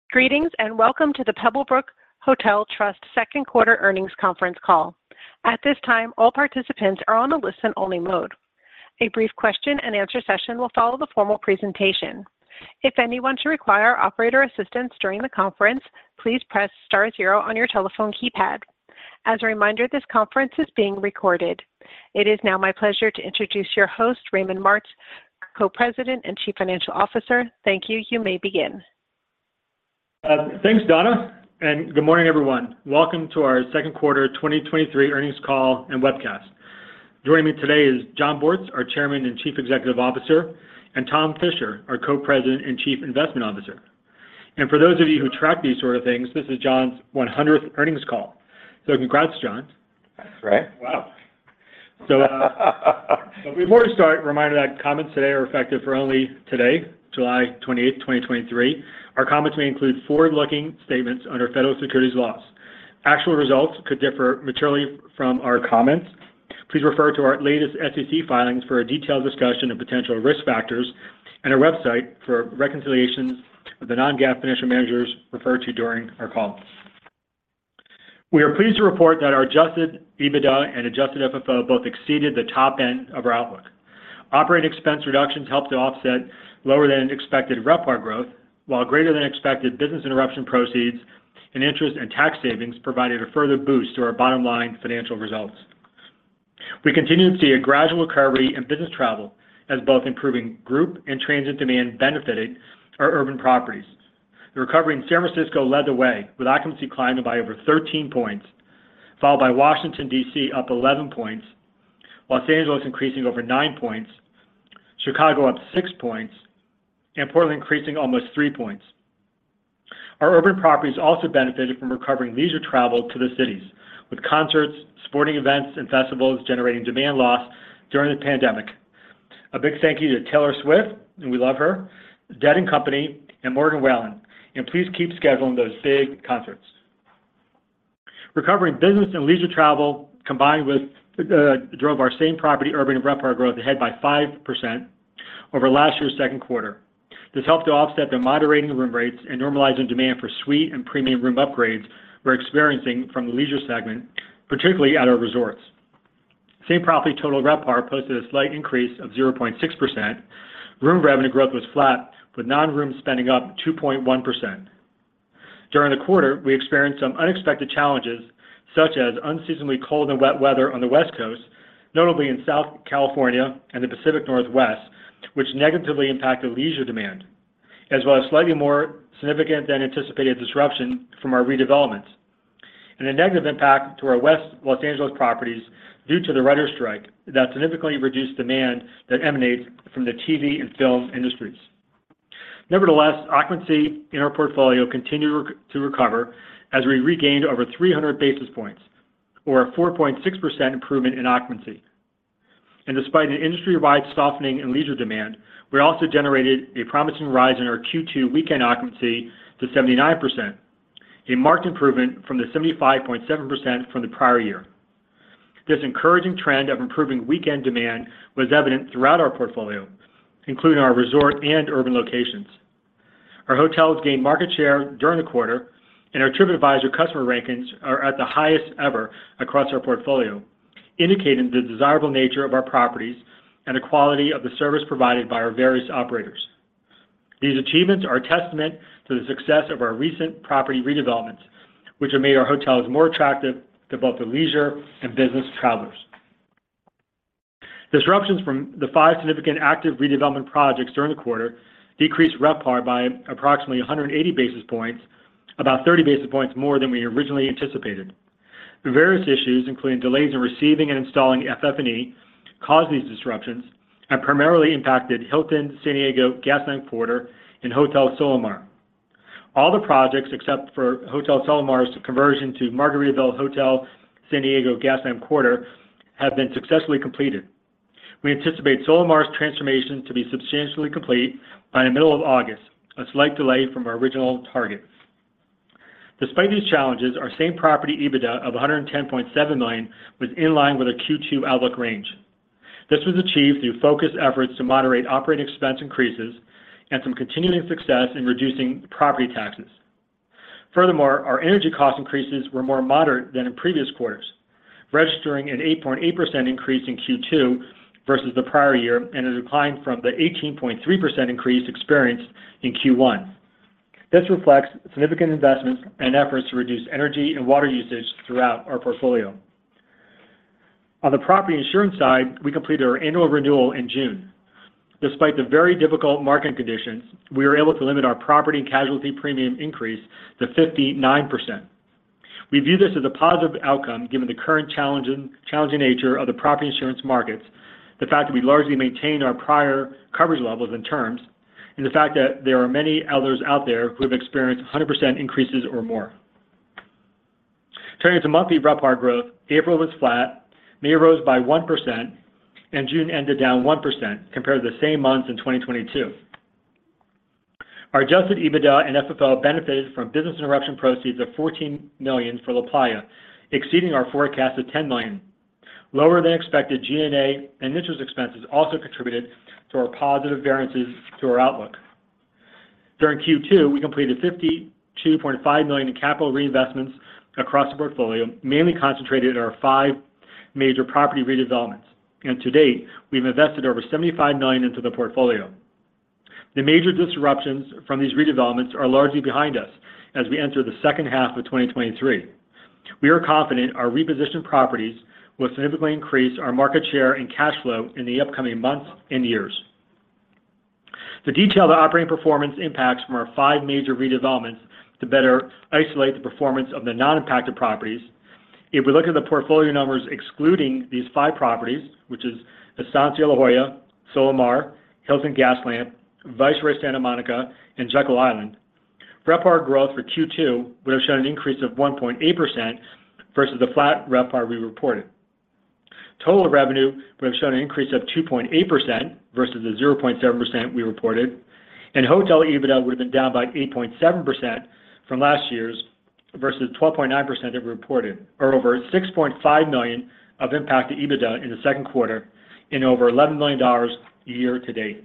Greetings and welcome to the Pebblebrook Hotel Trust second quarter earnings conference call. At this time, all participants are on a listen-only mode. A brief question and answer session will follow the formal presentation. If anyone should require operator assistance during the conference, please press star zero on your telephone keypad. As a reminder, this conference is being recorded. It is now my pleasure to introduce your host, Raymond Martz, Co-President and Chief Financial Officer. Thank you. You may begin. Thanks, Donna, and good morning, everyone. Welcome to our second quarter 2023 earnings call and webcast. Joining me today is Jon Bortz, our Chairman and Chief Executive Officer, and Tom Fisher, our Co-President and Chief Investment Officer. And for those of you who track these sort of things, this is Jon's 100th earnings call. So congrats, Jon. Thanks, Ray. Wow. So before we start, reminder that comments today are effective for only today, July 28th, 2023. Our comments may include forward-looking statements under federal securities laws. Actual results could differ materially from our comments. Please refer to our latest SEC filings for a detailed discussion of potential risk factors and our website for reconciliations of the non-GAAP financial measures referred to during our call. We are pleased to report that our adjusted EBITDA and adjusted FFO both exceeded the top end of our outlook. Operating expense reductions helped to offset lower than expected RevPAR growth, while greater than expected business interruption proceeds and interest and tax savings provided a further boost to our bottom line financial results. We continue to see a gradual recovery in business travel as both improving group and transit demand benefited our urban properties. The recovery in San Francisco led the way, with occupancy climbing by over 13 points, followed by Washington, D.C. up 11 points, Los Angeles increasing over 9 points, Chicago up 6 points, and Portland increasing almost 3 points. Our urban properties also benefited from recovering leisure travel to the cities, with concerts, sporting events, and festivals generating demand loss during the pandemic. A big thank you to Taylor Swift, and we love her, Dead & Company, and Morgan Wallen, and please keep scheduling those big concerts. Recovering business and leisure travel combined with drove our same property urban RevPAR growth ahead by 5% over last year's second quarter. This helped to offset the moderating room rates and normalizing demand for suite and premium room upgrades we're experiencing from the leisure segment, particularly at our resorts. Same property total RevPAR posted a slight increase of 0.6%. Room revenue growth was flat, with non-room spending up 2.1%. During the quarter, we experienced some unexpected challenges, such as unseasonably cold and wet weather on the West Coast, notably in South California and the Pacific Northwest, which negatively impacted leisure demand, as well as slightly more significant than anticipated disruption from our redevelopments, and a negative impact to our West Los Angeles properties due to the writer's strike that significantly reduced demand that emanates from the TV and film industries. Nevertheless, occupancy in our portfolio continued to recover as we regained over 300 basis points, or a 4.6% improvement in occupancy. And despite an industry-wide softening in leisure demand, we also generated a promising rise in our Q2 weekend occupancy to 79%, a marked improvement from the 75.7% from the prior year. This encouraging trend of improving weekend demand was evident throughout our portfolio, including our resort and urban locations. Our hotels gained market share during the quarter, and our TripAdvisor customer rankings are at the highest ever across our portfolio, indicating the desirable nature of our properties and the quality of the service provided by our various operators. These achievements are a testament to the success of our recent property redevelopments, which have made our hotels more attractive to both the leisure and business travelers. Disruptions from the 5 significant active redevelopment projects during the quarter decreased RevPAR by approximately 180 basis points, about 30 basis points more than we originally anticipated. The various issues, including delays in receiving and installing FF&E, caused these disruptions and primarily impacted Hilton San Diego Gaslamp Quarter and Hotel Solamar. All the projects, except for Hotel Solamar's conversion to Margaritaville Hotel San Diego Gaslamp Quarter, have been successfully completed. We anticipate Solamar's transformation to be substantially complete by the middle of August, a slight delay from our original target. Despite these challenges, our same property EBITDA of $110.7 million was in line with our Q2 outlook range. This was achieved through focused efforts to moderate operating expense increases and some continuing success in reducing property taxes. Furthermore, our energy cost increases were more moderate than in previous quarters, registering an 8.8% increase in Q2 versus the prior year and a decline from the 18.3% increase experienced in Q1. This reflects significant investments and efforts to reduce energy and water usage throughout our portfolio. On the property insurance side, we completed our annual renewal in June. Despite the very difficult market conditions, we were able to limit our property and casualty premium increase to 59%. We view this as a positive outcome given the current challenging nature of the property insurance markets, the fact that we largely maintained our prior coverage levels and terms, and the fact that there are many others out there who have experienced 100% increases or more. Turning to monthly RevPAR growth, April was flat, May rose by 1%, and June ended down 1% compared to the same months in 2022. Our adjusted EBITDA and FFO benefited from business interruption proceeds of $14 million for LaPlaya, exceeding our forecast of $10 million. Lower than expected G&A and interest expenses also contributed to our positive variances to our outlook. During Q2, we completed $52.5 million in capital reinvestments across the portfolio, mainly concentrated in our 5 major property redevelopments. And to date, we've invested over $75 million into the portfolio. The major disruptions from these redevelopments are largely behind us as we enter the second half of 2023. We are confident our repositioned properties will significantly increase our market share and cash flow in the upcoming months and years. To detail the operating performance impacts from our 5 major redevelopments to better isolate the performance of the non-impacted properties, if we look at the portfolio numbers excluding these 5 properties, which is Estancia La Jolla, Solamar, Hilton Gaslamp, Viceroy Santa Monica, and Jekyll Island, RevPAR growth for Q2 would have shown an increase of 1.8% versus the flat RevPAR we reported. Total revenue would have shown an increase of 2.8% versus the 0.7% we reported, and hotel EBITDA would have been down by 8.7% from last year's versus 12.9% that we reported, or over $6.5 million of impact to EBITDA in the second quarter and over $11 million year to date.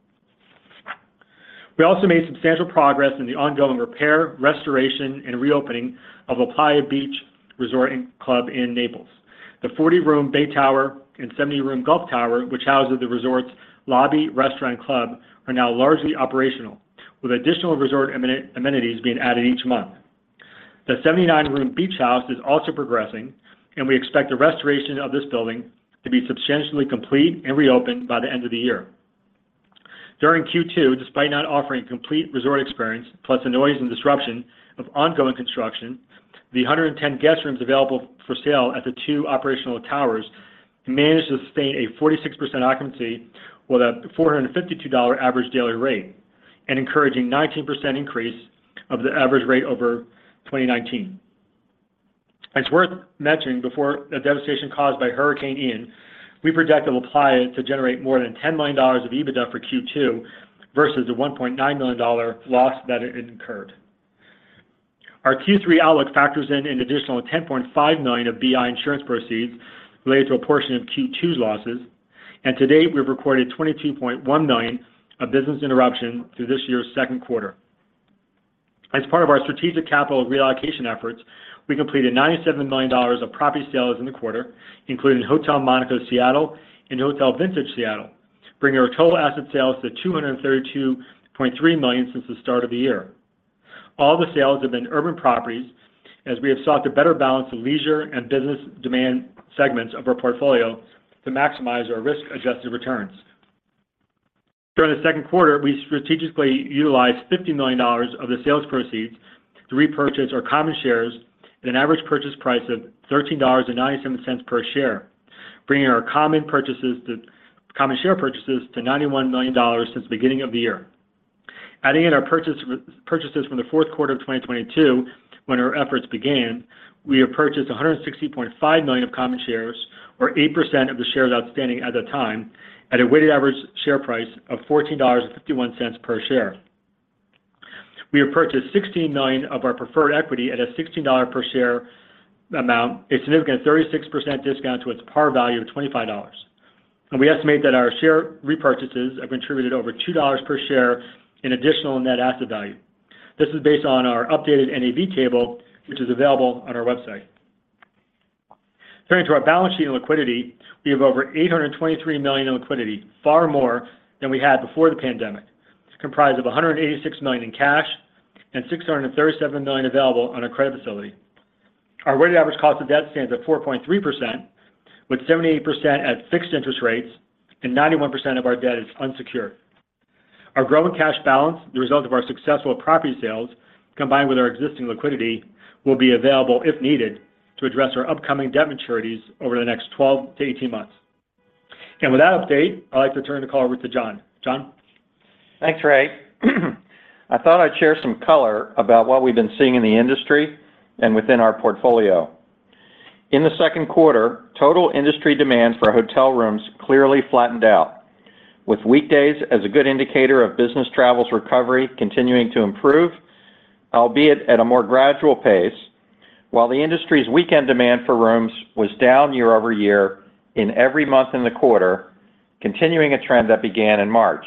We also made substantial progress in the ongoing repair, restoration, and reopening of LaPlaya Beach Resort and Club in Naples. The 40-room Bay Tower and 70-room Gulf Tower, which houses the resort's lobby, restaurant, and club, are now largely operational, with additional resort amenities being added each month. The 79-room beach house is also progressing, and we expect the restoration of this building to be substantially complete and reopened by the end of the year. During Q2, despite not offering a complete resort experience, plus the noise and disruption of ongoing construction, the 110 guest rooms available for sale at the 2 operational towers managed to sustain a 46% occupancy with a $452 average daily rate, an encouraging 19% increase of the average rate over 2019. It's worth mentioning, before the devastation caused by Hurricane Ian, we projected LaPlaya to generate more than $10 million of EBITDA for Q2 versus the $1.9 million loss that it incurred. Our Q3 outlook factors in an additional $10.5 million of BI insurance proceeds related to a portion of Q2's losses, and to date we've recorded $22.1 million of business interruption through this year's second quarter. As part of our strategic capital reallocation efforts, we completed $97 million of property sales in the quarter, including Hotel Monaco Seattle and Hotel Vintage Seattle, bringing our total asset sales to $232.3 million since the start of the year. All the sales have been urban properties, as we have sought to better balance the leisure and business demand segments of our portfolio to maximize our risk-adjusted returns. During the second quarter, we strategically utilized $50 million of the sales proceeds to repurchase our common shares at an average purchase price of $13.97 per share, bringing our common share purchases to $91 million since the beginning of the year. Adding in our purchases from the fourth quarter of 2022, when our efforts began, we have purchased $160.5 million of common shares, or 8% of the shares outstanding at the time, at a weighted average share price of $14.51 per share. We have purchased $16 million of our preferred equity at a $16 per share amount, a significant 36% discount to its par value of $25. And we estimate that our share repurchases have contributed over $2 per share in additional net asset value. This is based on our updated NAV table, which is available on our website. Turning to our balance sheet and liquidity, we have over $823 million in liquidity, far more than we had before the pandemic, comprised of $186 million in cash and $637 million available on our credit facility. Our weighted average cost of debt stands at 4.3%, with 78% at fixed interest rates, and 91% of our debt is unsecured. Our growing cash balance, the result of our successful property sales, combined with our existing liquidity, will be available, if needed, to address our upcoming debt maturities over the next 12 to 18 months. And with that update, I'd like to turn the call over to John. John? Thanks, Ray. I thought I'd share some color about what we've been seeing in the industry and within our portfolio. In the second quarter, total industry demand for hotel rooms clearly flattened out, with weekdays as a good indicator of business travel's recovery continuing to improve, albeit at a more gradual pace, while the industry's weekend demand for rooms was down year over year in every month in the quarter, continuing a trend that began in March.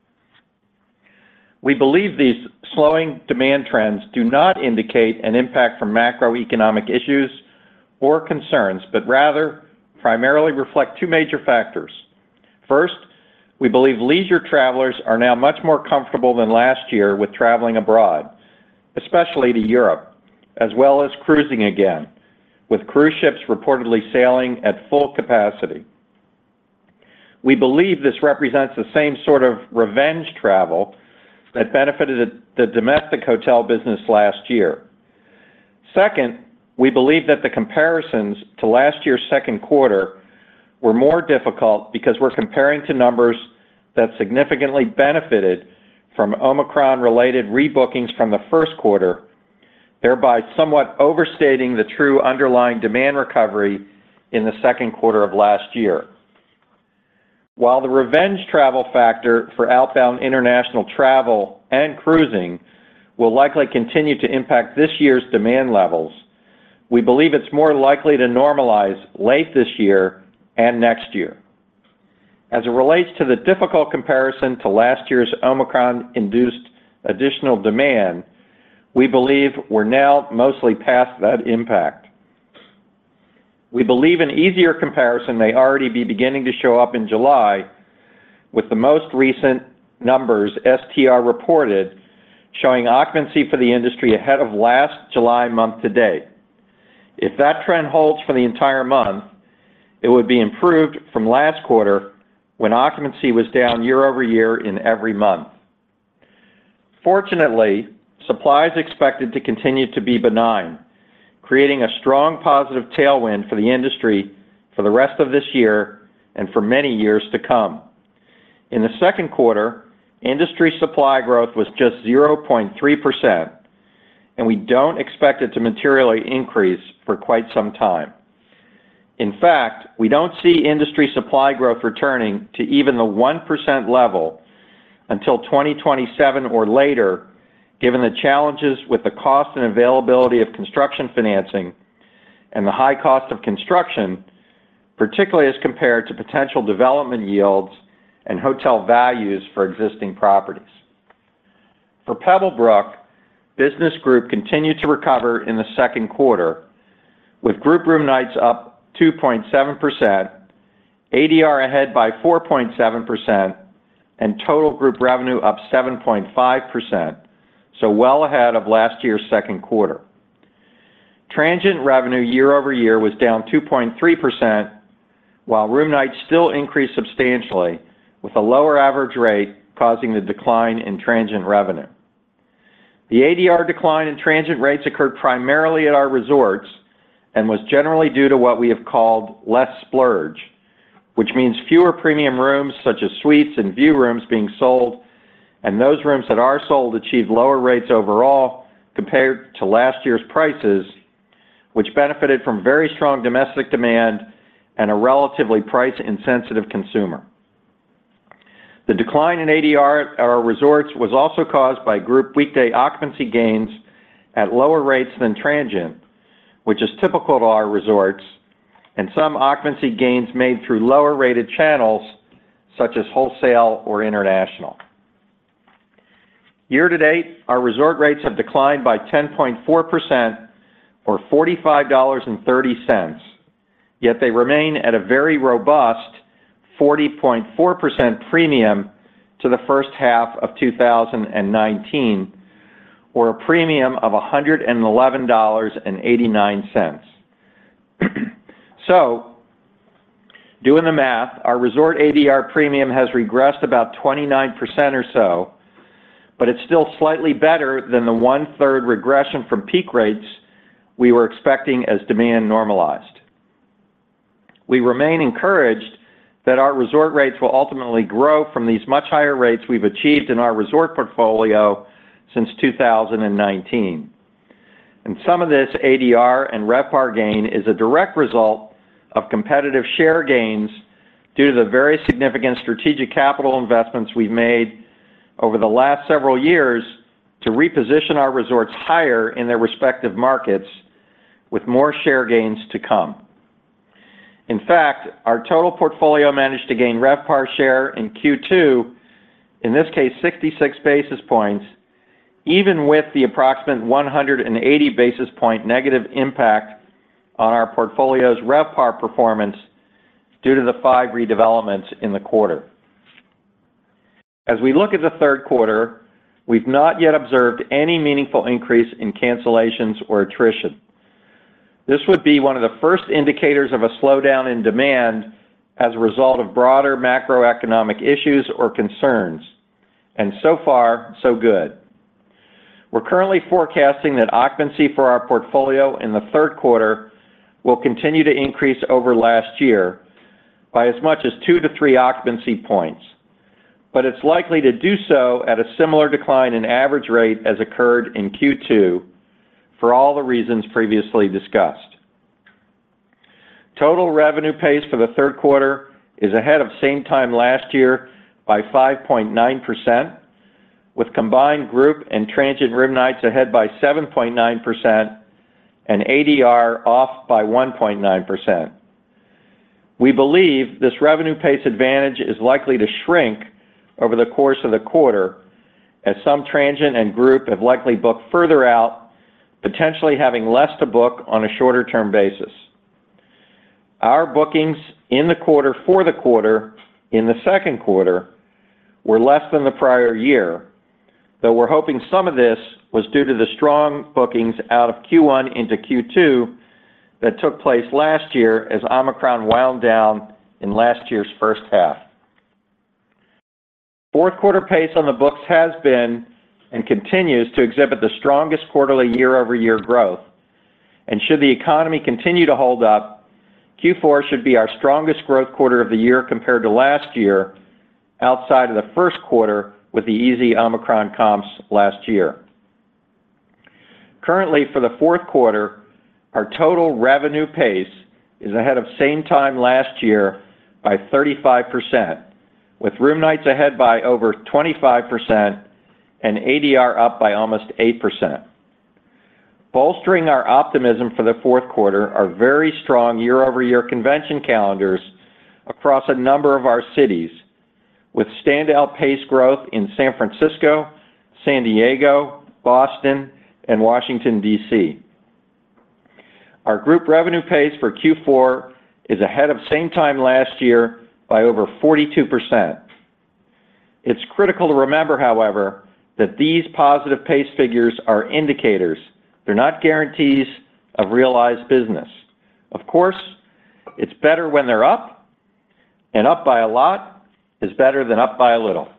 We believe these slowing demand trends do not indicate an impact from macroeconomic issues or concerns, but rather primarily reflect two major factors. First, we believe leisure travelers are now much more comfortable than last year with traveling abroad, especially to Europe, as well as cruising again, with cruise ships reportedly sailing at full capacity. We believe this represents the same sort of revenge travel that benefited the domestic hotel business last year. Second, we believe that the comparisons to last year's second quarter were more difficult because we're comparing to numbers that significantly benefited from Omicron-related rebookings from the first quarter, thereby somewhat overstating the true underlying demand recovery in the second quarter of last year. While the revenge travel factor for outbound international travel and cruising will likely continue to impact this year's demand levels, we believe it's more likely to normalize late this year and next year. As it relates to the difficult comparison to last year's Omicron-induced additional demand, we believe we're now mostly past that impact. We believe an easier comparison may already be beginning to show up in July, with the most recent numbers STR reported showing occupancy for the industry ahead of last July month to date. If that trend holds for the entire month, it would be improved from last quarter when occupancy was down year over year in every month. Fortunately, supply is expected to continue to be benign, creating a strong positive tailwind for the industry for the rest of this year and for many years to come. In the second quarter, industry supply growth was just 0.3%, and we don't expect it to materially increase for quite some time. In fact, we don't see industry supply growth returning to even the 1% level until 2027 or later, given the challenges with the cost and availability of construction financing and the high cost of construction, particularly as compared to potential development yields and hotel values for existing properties. For Pebblebrook, business group continued to recover in the second quarter, with group room nights up 2.7%, ADR ahead by 4.7%, and total group revenue up 7.5%, so well ahead of last year's second quarter. Transient revenue year over year was down 2.3%, while room nights still increased substantially, with a lower average rate causing the decline in transient revenue. The ADR decline in transient rates occurred primarily at our resorts and was generally due to what we have called less splurge, which means fewer premium rooms such as suites and view rooms being sold, and those rooms that are sold achieved lower rates overall compared to last year's prices, which benefited from very strong domestic demand and a relatively price-insensitive consumer. The decline in ADR at our resorts was also caused by group weekday occupancy gains at lower rates than transient, which is typical to our resorts, and some occupancy gains made through lower-rated channels such as wholesale or international. Year to date, our resort rates have declined by 10.4% or $45.30, yet they remain at a very robust 40.4% premium to the first half of 2019, or a premium of $111.89. So, doing the math, our resort ADR premium has regressed about 29% or so, but it's still slightly better than the one-third regression from peak rates we were expecting as demand normalized. We remain encouraged that our resort rates will ultimately grow from these much higher rates we've achieved in our resort portfolio since 2019. And some of this ADR and RevPAR gain is a direct result of competitive share gains due to the very significant strategic capital investments we've made over the last several years to reposition our resorts higher in their respective markets, with more share gains to come. In fact, our total portfolio managed to gain RevPAR share in Q2, in this case 66 basis points, even with the approximate 180 basis point negative impact on our portfolio's RevPAR performance due to the 5 redevelopments in the quarter. As we look at the third quarter, we've not yet observed any meaningful increase in cancellations or attrition. This would be one of the first indicators of a slowdown in demand as a result of broader macroeconomic issues or concerns, and so far, so good. We're currently forecasting that occupancy for our portfolio in the third quarter will continue to increase over last year by as much as 2 to 3 occupancy points, but it's likely to do so at a similar decline in average rate as occurred in Q2 for all the reasons previously discussed. Total revenue pace for the third quarter is ahead of same time last year by 5.9%, with combined group and transient room nights ahead by 7.9% and ADR off by 1.9%. We believe this revenue pace advantage is likely to shrink over the course of the quarter, as some transient and group have likely booked further out, potentially having less to book on a shorter-term basis. Our bookings in the quarter for the quarter in the second quarter were less than the prior year, though we're hoping some of this was due to the strong bookings out of Q1 into Q2 that took place last year as Omicron wound down in last year's first half. Fourth quarter pace on the books has been and continues to exhibit the strongest quarterly year-over-year growth, and should the economy continue to hold up, Q4 should be our strongest growth quarter of the year compared to last year, outside of the first quarter with the easy Omicron comps last year. Currently, for the fourth quarter, our total revenue pace is ahead of same time last year by 35%, with room nights ahead by over 25% and ADR up by almost 8%. Bolstering our optimism for the fourth quarter are very strong year-over-year convention calendars across a number of our cities, with standout pace growth in San Francisco, San Diego, Boston, and Washington, D.C. Our group revenue pace for Q4 is ahead of same time last year by over 42%. It's critical to remember, however, that these positive pace figures are indicators. They're not guarantees of realized business. Of course, it's better when they're up, and up by a lot is better than up by a little.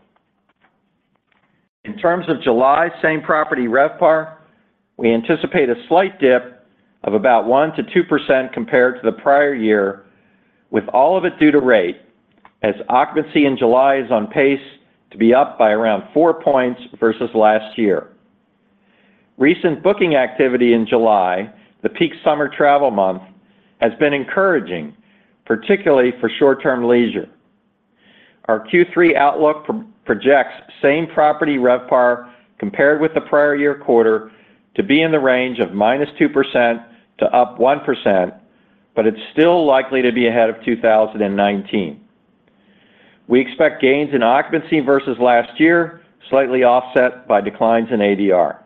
In terms of July same property RevPAR, we anticipate a slight dip of about 1 to 2% compared to the prior year, with all of it due to rate, as occupancy in July is on pace to be up by around 4 points versus last year. Recent booking activity in July, the peak summer travel month, has been encouraging, particularly for short-term leisure. Our Q3 outlook projects same property RevPAR compared with the prior year quarter to be in the range of -2% to up 1%, but it's still likely to be ahead of 2019. We expect gains in occupancy versus last year slightly offset by declines in ADR.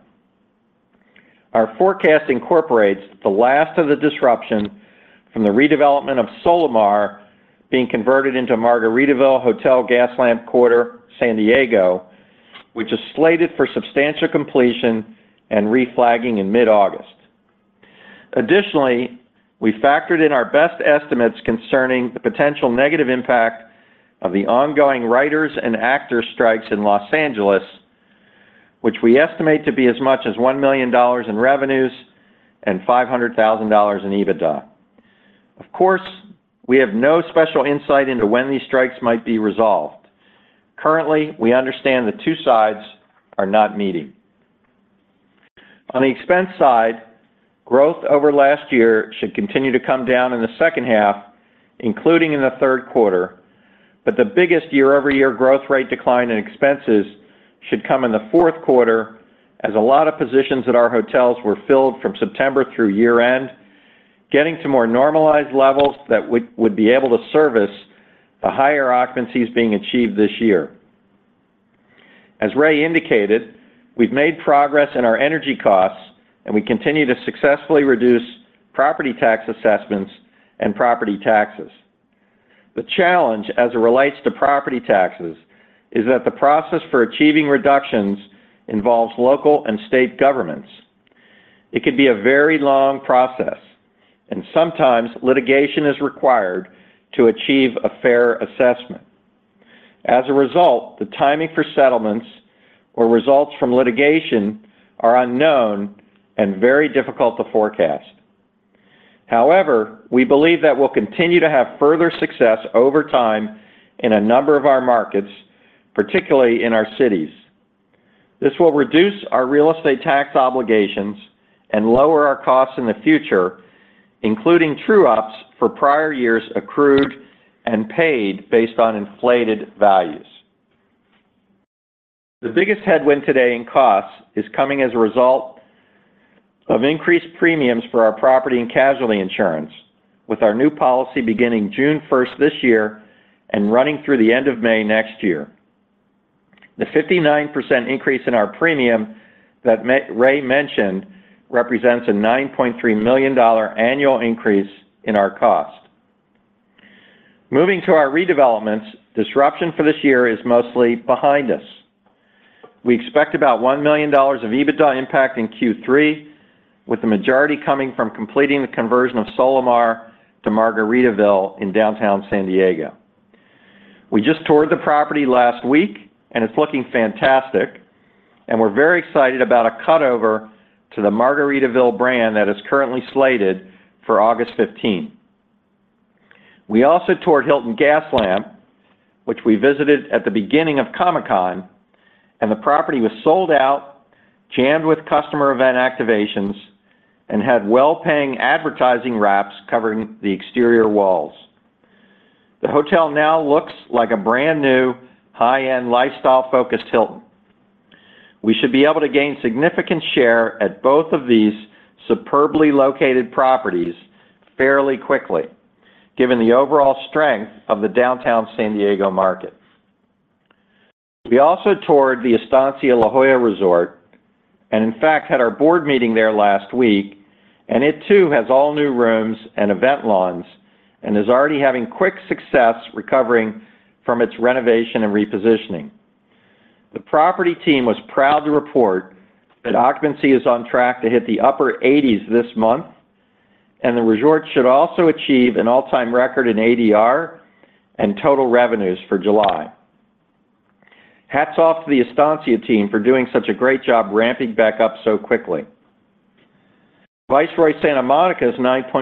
Our forecast incorporates the last of the disruption from the redevelopment of Solamar being converted into Margaritaville Hotel Gaslamp Quarter, San Diego, which is slated for substantial completion and reflagging in mid-August. Additionally, we factored in our best estimates concerning the potential negative impact of the ongoing writers and actors strikes in Los Angeles, which we estimate to be as much as $1 million in revenues and $500,000 in EBITDA. Of course, we have no special insight into when these strikes might be resolved. Currently, we understand the two sides are not meeting. On the expense side, growth over last year should continue to come down in the second half, including in the third quarter, but the biggest year-over-year growth rate decline in expenses should come in the fourth quarter, as a lot of positions at our hotels were filled from September through year-end, getting to more normalized levels that would be able to service the higher occupancies being achieved this year. As Ray indicated, we've made progress in our energy costs, and we continue to successfully reduce property tax assessments and property taxes. The challenge as it relates to property taxes is that the process for achieving reductions involves local and state governments. It can be a very long process, and sometimes litigation is required to achieve a fair assessment. As a result, the timing for settlements or results from litigation are unknown and very difficult to forecast. However, we believe that we'll continue to have further success over time in a number of our markets, particularly in our cities. This will reduce our real estate tax obligations and lower our costs in the future, including true-ups for prior years accrued and paid based on inflated values. The biggest headwind today in costs is coming as a result of increased premiums for our property and casualty insurance, with our new policy beginning June 1st this year and running through the end of May next year. The 59% increase in our premium that Ray mentioned represents a $9.3 million annual increase in our cost. Moving to our redevelopments, disruption for this year is mostly behind us. We expect about $1 million of EBITDA impact in Q3, with the majority coming from completing the conversion of Solamar to Margaritaville in downtown San Diego. We just toured the property last week, and it's looking fantastic, and we're very excited about a cutover to the Margaritaville brand that is currently slated for August 15. We also toured Hilton Gaslamp, which we visited at the beginning of Comic-Con, and the property was sold out, jammed with customer event activations, and had well-paying advertising wraps covering the exterior walls. The hotel now looks like a brand new, high-end, lifestyle-focused Hilton. We should be able to gain significant share at both of these superbly located properties fairly quickly, given the overall strength of the downtown San Diego market. We also toured the Estancia La Jolla Resort, and in fact had our board meeting there last week, and it too has all new rooms and event lawns, and is already having quick success recovering from its renovation and repositioning. The property team was proud to report that occupancy is on track to hit the upper 80s this month, and the resort should also achieve an all-time record in ADR and total revenues for July. Hats off to the Estancia team for doing such a great job ramping back up so quickly. Viceroy Santa Monica's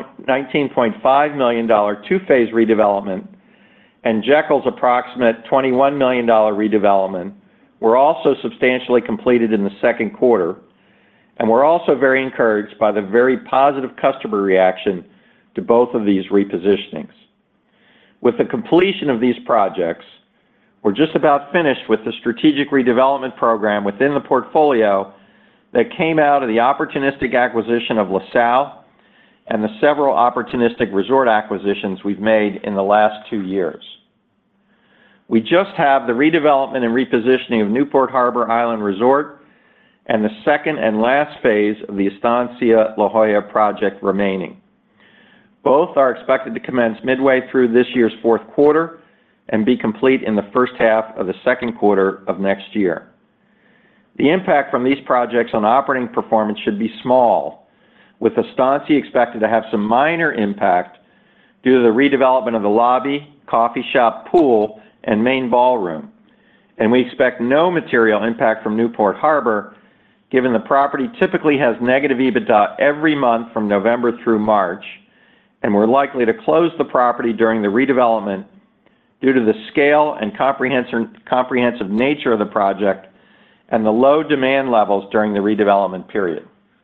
$19.5 million two-phase redevelopment and Jekyll's approximate $21 million redevelopment were also substantially completed in the second quarter, and we're also very encouraged by the very positive customer reaction to both of these repositionings. With the completion of these projects, we're just about finished with the strategic redevelopment program within the portfolio that came out of the opportunistic acquisition of LaSalle and the several opportunistic resort acquisitions we've made in the last 2 years. We just have the redevelopment and repositioning of Newport Harbor Island Resort and the second and last phase of the Estancia La Jolla project remaining. Both are expected to commence midway through this year's fourth quarter and be complete in the first half of the second quarter of next year. The impact from these projects on operating performance should be small, with Estancia expected to have some minor impact due to the redevelopment of the lobby, coffee shop, pool, and main ballroom. And we expect no material impact from Newport Harbor, given the property typically has negative EBITDA every month from November through March, and we're likely to close the property during the redevelopment due to the scale and comprehensive nature of the project and the low demand levels during the redevelopment period.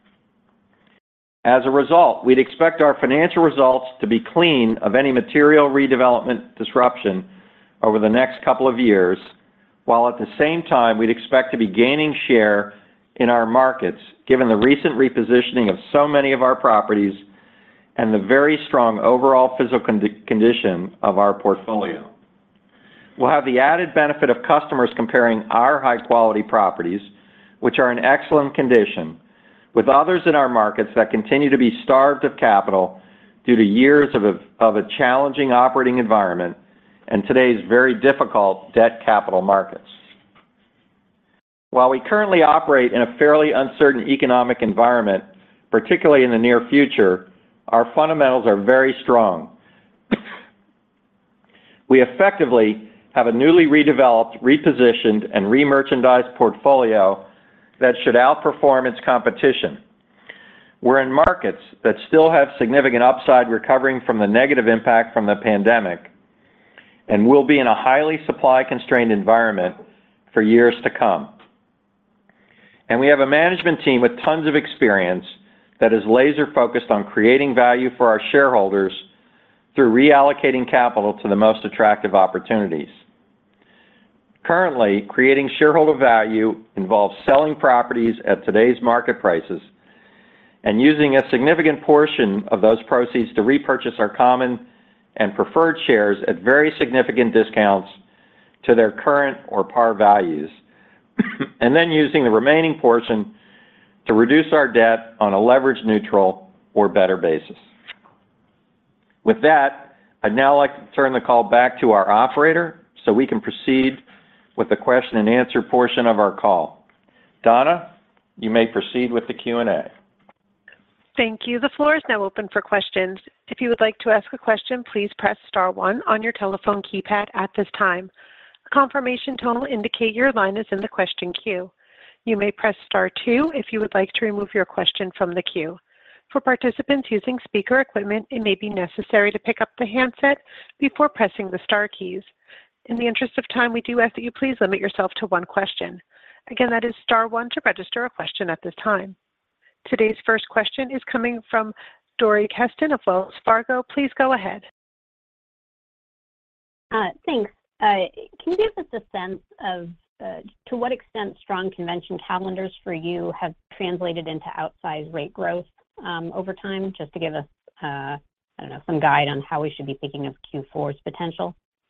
As a result, we'd expect our financial results to be clean of any material redevelopment disruption over the next couple of years, while at the same time we'd expect to be gaining share in our markets, given the recent repositioning of so many of our properties and the very strong overall physical condition of our portfolio. We'll have the added benefit of customers comparing our high-quality properties, which are in excellent condition, with others in our markets that continue to be starved of capital due to years of a challenging operating environment and today's very difficult debt capital markets. While we currently operate in a fairly uncertain economic environment, particularly in the near future, our fundamentals are very strong. We effectively have a newly redeveloped, repositioned, and remerchandised portfolio that should outperform its competition. We're in markets that still have significant upside recovering from the negative impact from the pandemic, and will be in a highly supply-constrained environment for years to come. And we have a management team with tons of experience that is laser-focused on creating value for our shareholders through reallocating capital to the most attractive opportunities. Currently, creating shareholder value involves selling properties at today's market prices and using a significant portion of those proceeds to repurchase our common and preferred shares at very significant discounts to their current or par values, and then using the remaining portion to reduce our debt on a leverage neutral or better basis. With that, I'd now like to turn the call back to our operator so we can proceed with the question and answer portion of our call. Donna, you may proceed with the Q&A. Thank you. The floor is now open for questions. If you would like to ask a question, please press star one on your telephone keypad at this time. A confirmation tone will indicate your line is in the question queue. You may press star two if you would like to remove your question from the queue. For participants using speaker equipment, it may be necessary to pick up the handset before pressing the star keys. In the interest of time, we do ask that you please limit yourself to one question. Again, that is star one to register a question at this time. Today's first question is coming from Dori Kesten of Wells Fargo. Please go ahead. Thanks. Can you give us a sense of to what extent strong convention calendars for you have translated into outsized rate growth over time, just to give us, some guide on how we should be thinking of Q4's potential?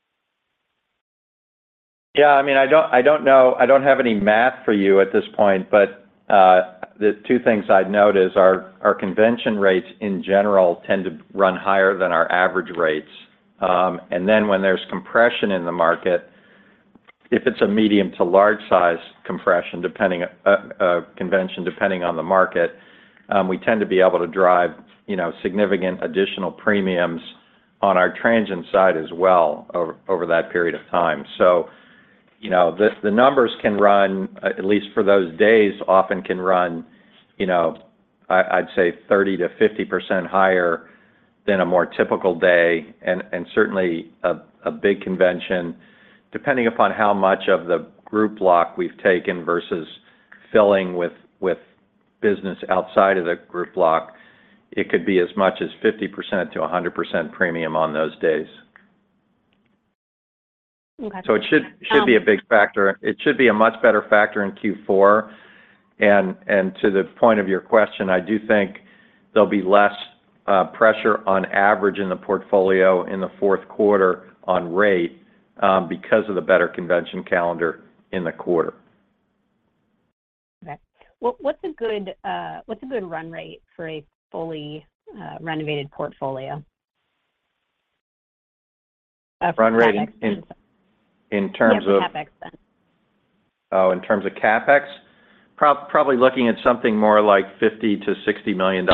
Yeah, I mean, I don't know. I don't have any math for you at this point, but the two things I'd note is our convention rates in general tend to run higher than our average rates. And then when there's compression in the market, if it's a medium to large size compression, convention, depending on the market, we tend to be able to drive, significant additional premiums on our transient side as well over that period of time. So, the numbers can run, at least for those days, often can run, I'd say 30 to 50% higher than a more typical day, and certainly a big convention, depending upon how much of the group block we've taken versus filling with business outside of the group block, it could be as much as 50% to 100% premium on those days. Okay. So it should be a big factor. It should be a much better factor in Q4. And to the point of your question, I do think there'll be less pressure on average in the portfolio in the fourth quarter on rate because of the better convention calendar in the quarter. Okay. Well, what's a good run rate for a fully renovated portfolio? Run rate in terms of CapEx then. Oh, in terms of CapEx, probably looking at something more like $50 to $60 million.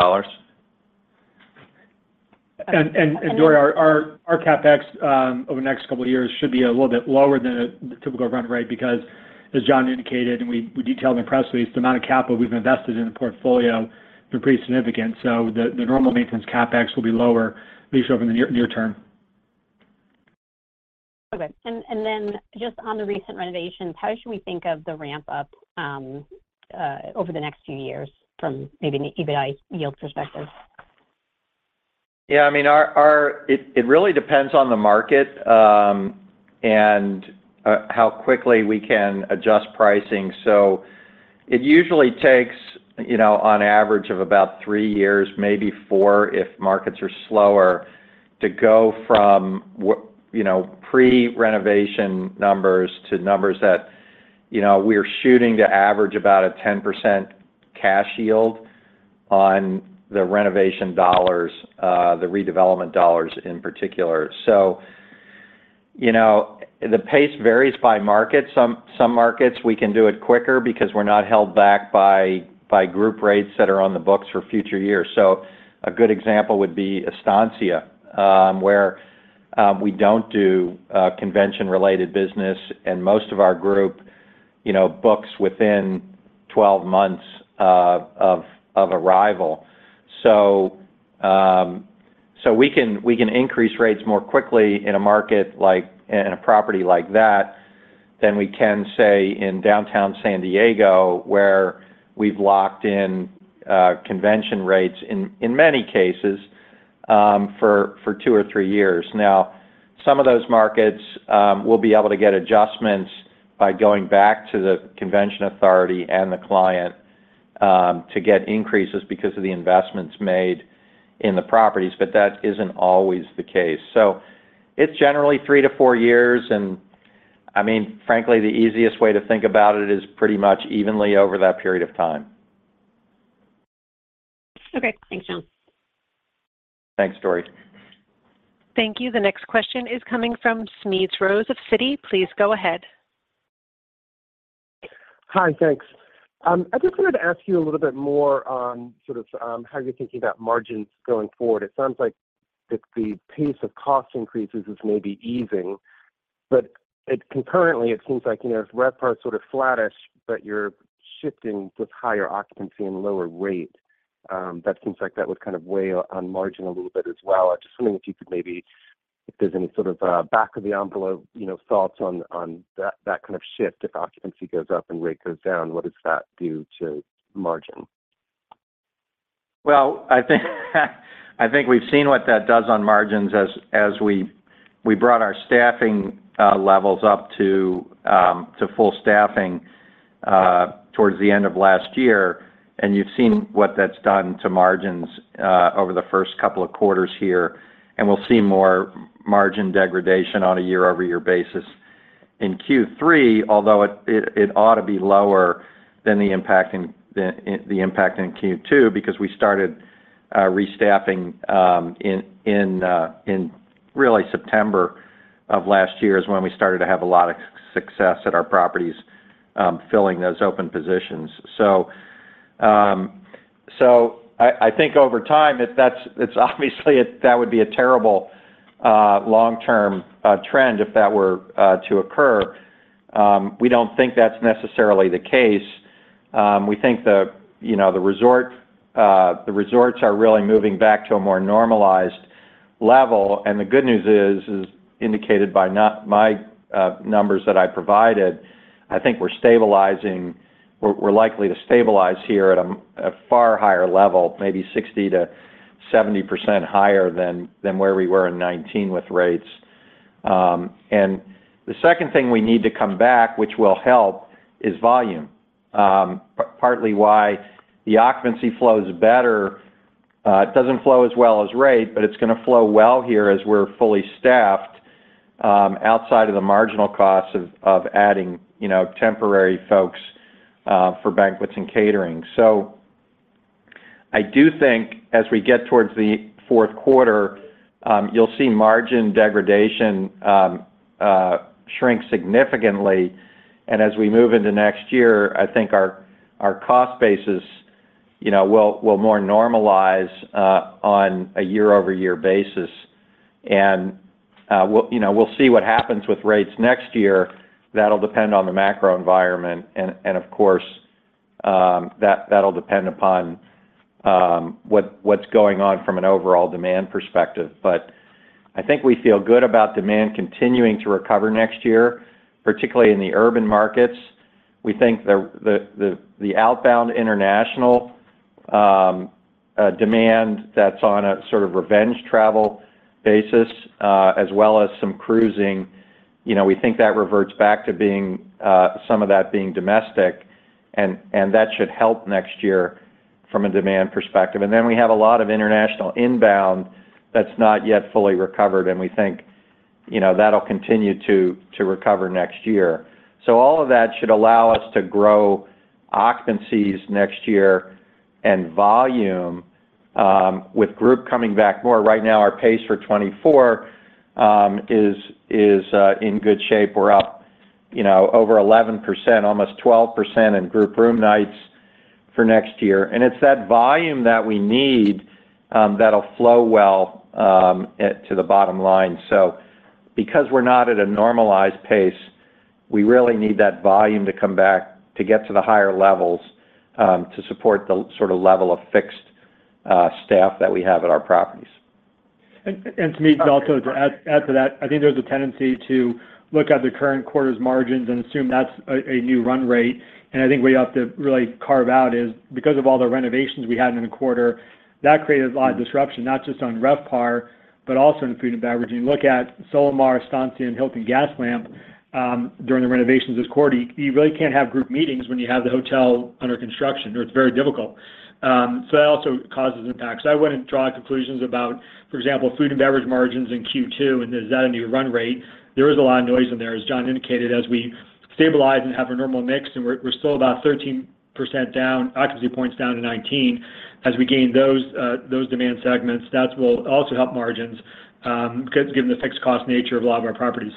And Dory, our CapEx over the next couple of years should be a little bit lower than the typical run rate because, as John indicated, and we detailed in the press release, the amount of capital we've invested in the portfolio has been pretty significant. So the normal maintenance CapEx will be lower, at least over the near term. Okay. And then just on the recent renovations, how should we think of the ramp up over the next few years from maybe an EBITDA yield perspective? Yeah, I mean, it really depends on the market and how quickly we can adjust pricing. So it usually takes, on average of about 3 years, maybe 4 if markets are slower, to go from pre-renovation numbers to numbers that, we're shooting to average about a 10% cash yield on the renovation dollars, the redevelopment dollars in particular. So, the pace varies by market. Some markets we can do it quicker because we're not held back by group rates that are on the books for future years. So a good example would be Estancia, where we don't do convention-related business, and most of our group, books within 12 months of arrival. So we can increase rates more quickly in a market in a property like that than we can, say, in downtown San Diego, where we've locked in convention rates in many cases for 2 or 3 years. Now, some of those markets will be able to get adjustments by going back to the convention authority and the client to get increases because of the investments made in the properties, but that isn't always the case. So it's generally 3 to 4 years, and I mean, frankly, the easiest way to think about it is pretty much evenly over that period of time. Okay, thanks, John. Thanks, Dory. Thank you. The next question is coming from Smedes Rose of Citi. Please go ahead. Hi, thanks. I just wanted to ask you a little bit more on sort of how you're thinking about margins going forward. It sounds like that the pace of cost increases is maybe easing, but concurrently it seems like, if RevPAR is sort of flattish, but you're shifting with higher occupancy and lower rate, that seems like that would kind of weigh on margin a little bit as well. I'm just wondering if you could maybe, if there's any sort of back of the envelope, thoughts on that kind of shift. If occupancy goes up and rate goes down, what does that do to margin? Well, I think we've seen what that does on margins as we brought our staffing levels up to full staffing towards the end of last year, and you've seen what that's done to margins over the first couple of quarters here, and we'll see more margin degradation on a year-over-year basis in Q3, although it ought to be lower than the impact in Q2 because we started restaffing in really September of last year is when we started to have a lot of success at our properties filling those open positions. So I think over time, it's obviously that would be a terrible long-term trend if that were to occur. We don't think that's necessarily the case. We think the resorts are really moving back to a more normalized level, and the good news is indicated by my numbers that I provided. I think we're stabilizing. We're likely to stabilize here at a far higher level, maybe 60 to 70% higher than where we were in 19 with rates. And the second thing we need to come back, which will help, is volume. Partly why the occupancy flows better. It doesn't flow as well as rate, but it's going to flow well here as we're fully staffed outside of the marginal costs of adding, temporary folks for banquets and catering. So I do think as we get towards the fourth quarter, you'll see margin degradation shrink significantly. And as we move into next year, I think our cost basis, will more normalize on a year-over-year basis. And we'll see what happens with rates next year. That'll depend on the macro environment, and of course, that'll depend upon what's going on from an overall demand perspective. But I think we feel good about demand continuing to recover next year, particularly in the urban markets. We think the outbound international demand that's on a sort of revenge travel basis, as well as some cruising, we think that reverts back to being some of that being domestic, and that should help next year from a demand perspective. And then we have a lot of international inbound that's not yet fully recovered, and we think that'll continue to recover next year. So all of that should allow us to grow occupancies next year and volume, with group coming back more. Right now, our pace for 24 is in good shape. We're up, over 11%, almost 12% in group room nights for next year. And it's that volume that we need that'll flow well to the bottom line. So because we're not at a normalized pace, we really need that volume to come back to get to the higher levels to support the sort of level of fixed staff that we have at our properties. And to me, also to add to that, I think there's a tendency to look at the current quarter's margins and assume that's a new run rate. And I think what you have to really carve out is because of all the renovations we had in the quarter, that created a lot of disruption, not just on RevPAR, but also in food and beverage. And you look at Solamar, Estancia, and Hilton Gaslamp during the renovations this quarter, you really can't have group meetings when you have the hotel under construction, or it's very difficult. So that also causes impacts. So I wouldn't draw conclusions about, for example, food and beverage margins in Q2, and is that a new run rate? There is a lot of noise in there, as John indicated, as we stabilize and have a normal mix, and we're still about 13% down, occupancy points down to 19. As we gain those demand segments, that will also help margins, given the fixed cost nature of a lot of our properties.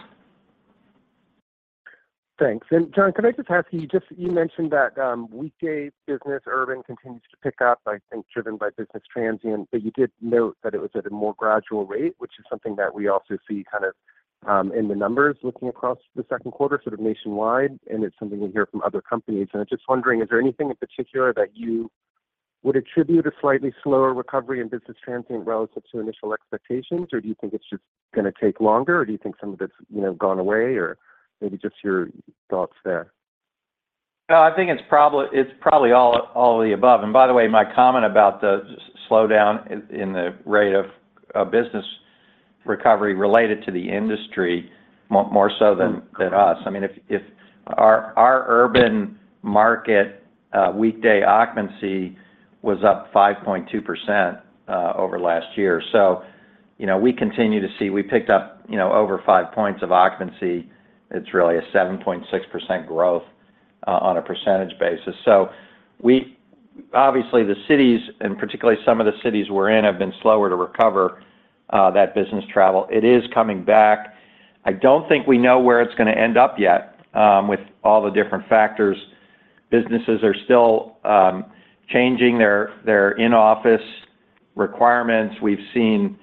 Thanks. And John, could I just ask you, you mentioned that weekday business urban continues to pick up, I think driven by business transient, but you did note that it was at a more gradual rate, which is something that we also see kind of in the numbers looking across the second quarter, sort of nationwide, and it's something we hear from other companies. And I'm just wondering, is there anything in particular that you would attribute a slightly slower recovery in business transient relative to initial expectations, or do you think it's just going to take longer, or do you think some of it's gone away, or maybe just your thoughts there? No, I think it's probably all of the above. And by the way, my comment about the slowdown in the rate of business recovery related to the industry more so than us. I mean, if our urban market weekday occupancy was up 5.2% over last year, so we continue to see we picked up over 5 points of occupancy. It's really a 7.6% growth on a percentage basis. So we obviously the cities, and particularly some of the cities we're in, have been slower to recover that business travel. It is coming back. I don't think we know where it's going to end up yet with all the different factors. Businesses are still changing their in-office requirements. We've seen,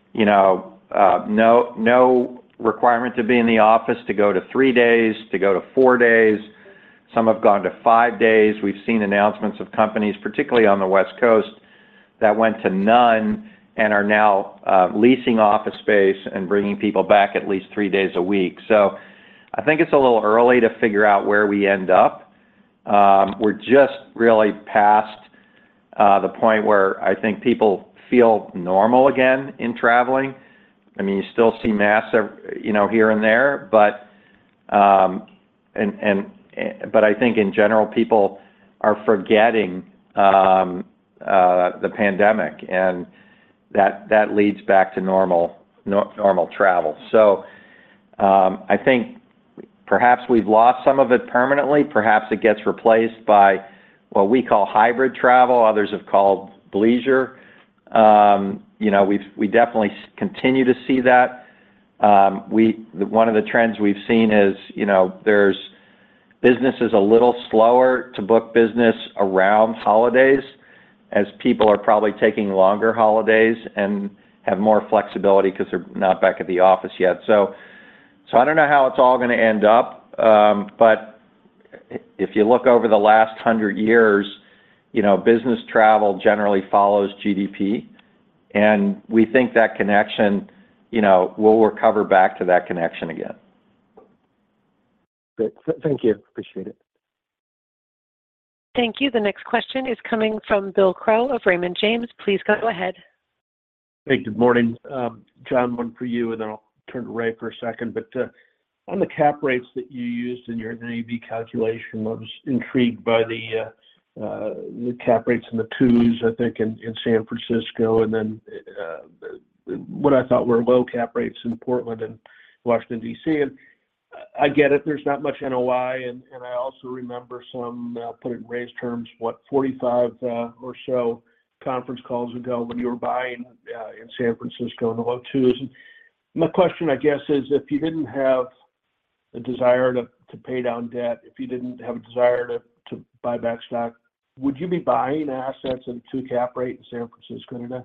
no requirement to be in the office, to go to 3 days, to go to 4 days. Some have gone to 5 days. We've seen announcements of companies, particularly on the West Coast, that went to none and are now leasing office space and bringing people back at least 3 days a week. So I think it's a little early to figure out where we end up. We're just really past the point where I think people feel normal again in traveling. I mean, you still see masks, here and there, but but I think in general people are forgetting the pandemic, and that leads back to normal travel. So I think perhaps we've lost some of it permanently. Perhaps it gets replaced by what we call hybrid travel. Others have called bleisure. We definitely continue to see that. One of the trends we've seen is, there's business is a little slower to book business around holidays, as people are probably taking longer holidays and have more flexibility because they're not back at the office yet. So I don't know how it's all going to end up, but if you look over the last 100 years, business travel generally follows GDP, and we think that connection, we'll recover back to that connection again. Great. Thank you. Appreciate it. Thank you. The next question is coming from Bill Crow of Raymond James. Please go ahead. Hey, good morning. John, one for you, and then I'll turn to Ray for a second. But on the cap rates that you used in your NAV calculation, I was intrigued by the cap rates in the twos, I think, in San Francisco, and then what I thought were low cap rates in Portland and Washington, D.C. And I get it, there's not much NOI, and I also remember some, put it in Ray's terms, 45 or so conference calls ago when you were buying in San Francisco in the low twos. And my question, I guess, is if you didn't have a desire to pay down debt, if you didn't have a desire to buy back stock, would you be buying assets at a 2 cap rate in San Francisco today?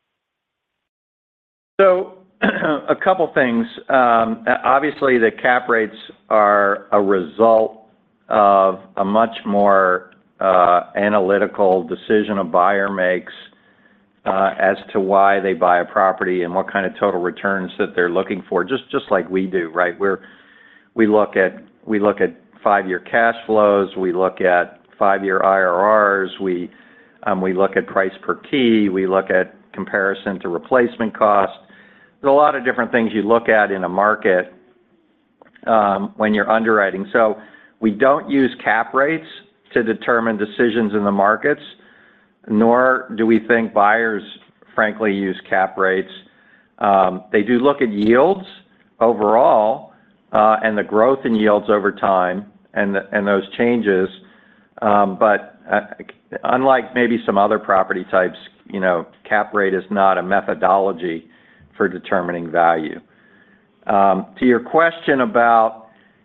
So a couple things. Obviously, the cap rates are a result of a much more analytical decision a buyer makes as to why they buy a property and what kind of total returns that they're looking for, just like we do, right? We look at 5-year cash flows, we look at 5-year IRRs, we look at price per key, we look at comparison to replacement cost. There's a lot of different things you look at in a market when you're underwriting. So we don't use cap rates to determine decisions in the markets, nor do we think buyers, frankly, use cap rates. They do look at yields overall and the growth in yields over time and those changes. But unlike maybe some other property types, cap rate is not a methodology for determining value. To your question about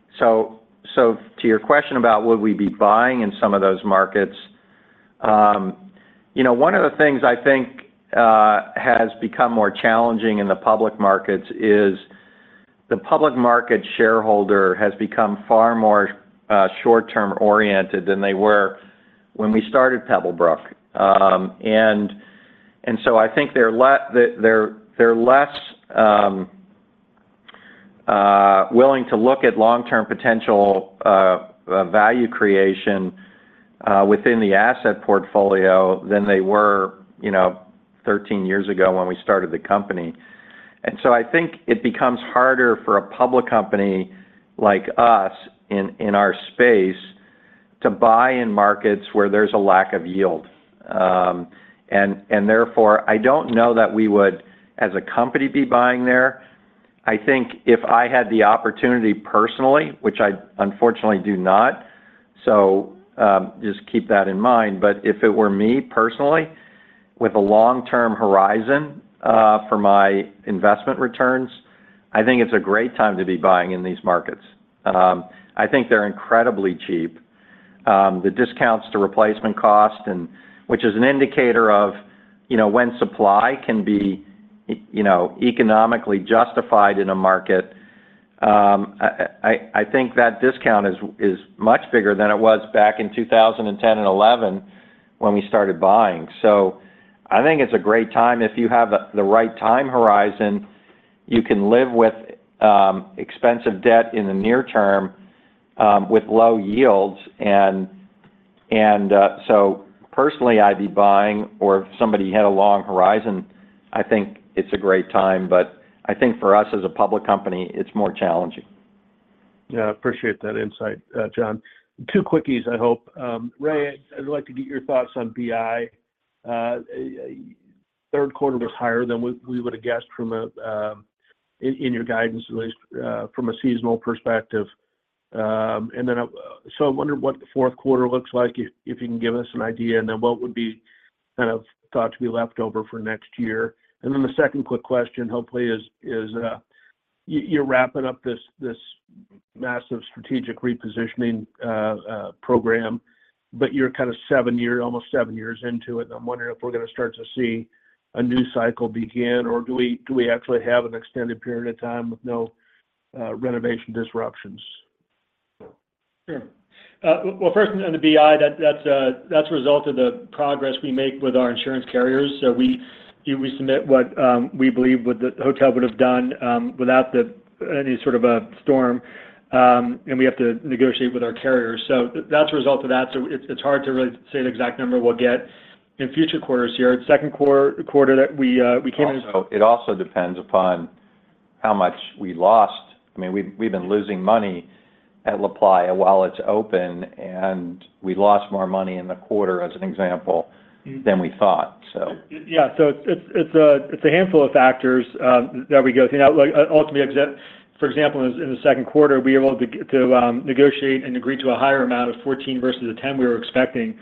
would we be buying in some of those markets, one of the things I think has become more challenging in the public markets is the public market shareholder has become far more short-term oriented than they were when we started Pebblebrook, and so I think they're less willing to look at long-term potential value creation within the asset portfolio than they were, 13 years ago when we started the company. And so I think it becomes harder for a public company like us in our space to buy in markets where there's a lack of yield. And therefore, I don't know that we would, as a company, be buying there. I think if I had the opportunity personally, which I unfortunately do not, so just keep that in mind, but if it were me personally, with a long-term horizon for my investment returns, I think it's a great time to be buying in these markets. I think they're incredibly cheap. The discounts to replacement cost, and which is an indicator of, when supply can be, economically justified in a market. I think that discount is much bigger than it was back in 2010 and 11 when we started buying. So I think it's a great time. If you have the right time horizon, you can live with expensive debt in the near term with low yields. And so personally, I'd be buying, or if somebody had a long horizon, I think it's a great time. But I think for us as a public company, it's more challenging. Yeah, I appreciate that insight, John. 2 quickies, I hope. Ray, I'd like to get your thoughts on BI. Third quarter was higher than we would have guessed from a in your guidance, at least from a seasonal perspective. And then, so I wonder what the fourth quarter looks like, if you can give us an idea, and then what would be kind of thought to be left over for next year. And then the second quick question, hopefully, is you're wrapping up this massive strategic repositioning program, but you're kind of almost 7 years into it, and I'm wondering if we're going to start to see a new cycle begin, or do we actually have an extended period of time with no renovation disruptions? Sure. Well, first on the BI, that's a result of the progress we make with our insurance carriers. So we submit what we believe what the hotel would have done without any sort of a storm, and we have to negotiate with our carriers. So that's a result of that. So it's hard to really say the exact number we'll get in future quarters here. The second quarter that we came in. It also depends upon how much we lost. I mean, we've been losing money at LaPlaya while it's open, and we lost more money in the quarter, as an example, than we thought. So yeah, so it's a handful of factors that we go through. Now, ultimately, for example, in the second quarter, we were able to negotiate and agree to a higher amount of 14 versus the 10 we were expecting.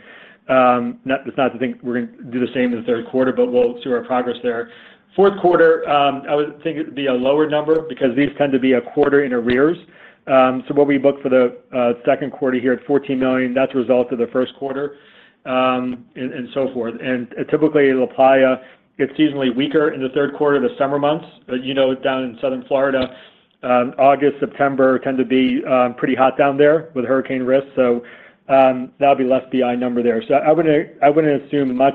It's not to think we're going to do the same in the third quarter, but we'll see our progress there. Fourth quarter, I would think it would be a lower number because these tend to be a quarter in arrears. So what we booked for the second quarter here at $14 million, that's a result of the first quarter, and so forth. And typically LaPlaya, it's seasonally weaker in the third quarter, the summer months. Down in southern Florida, August, September tend to be pretty hot down there with hurricane risk. So that'll be less BI number there. So I wouldn't assume much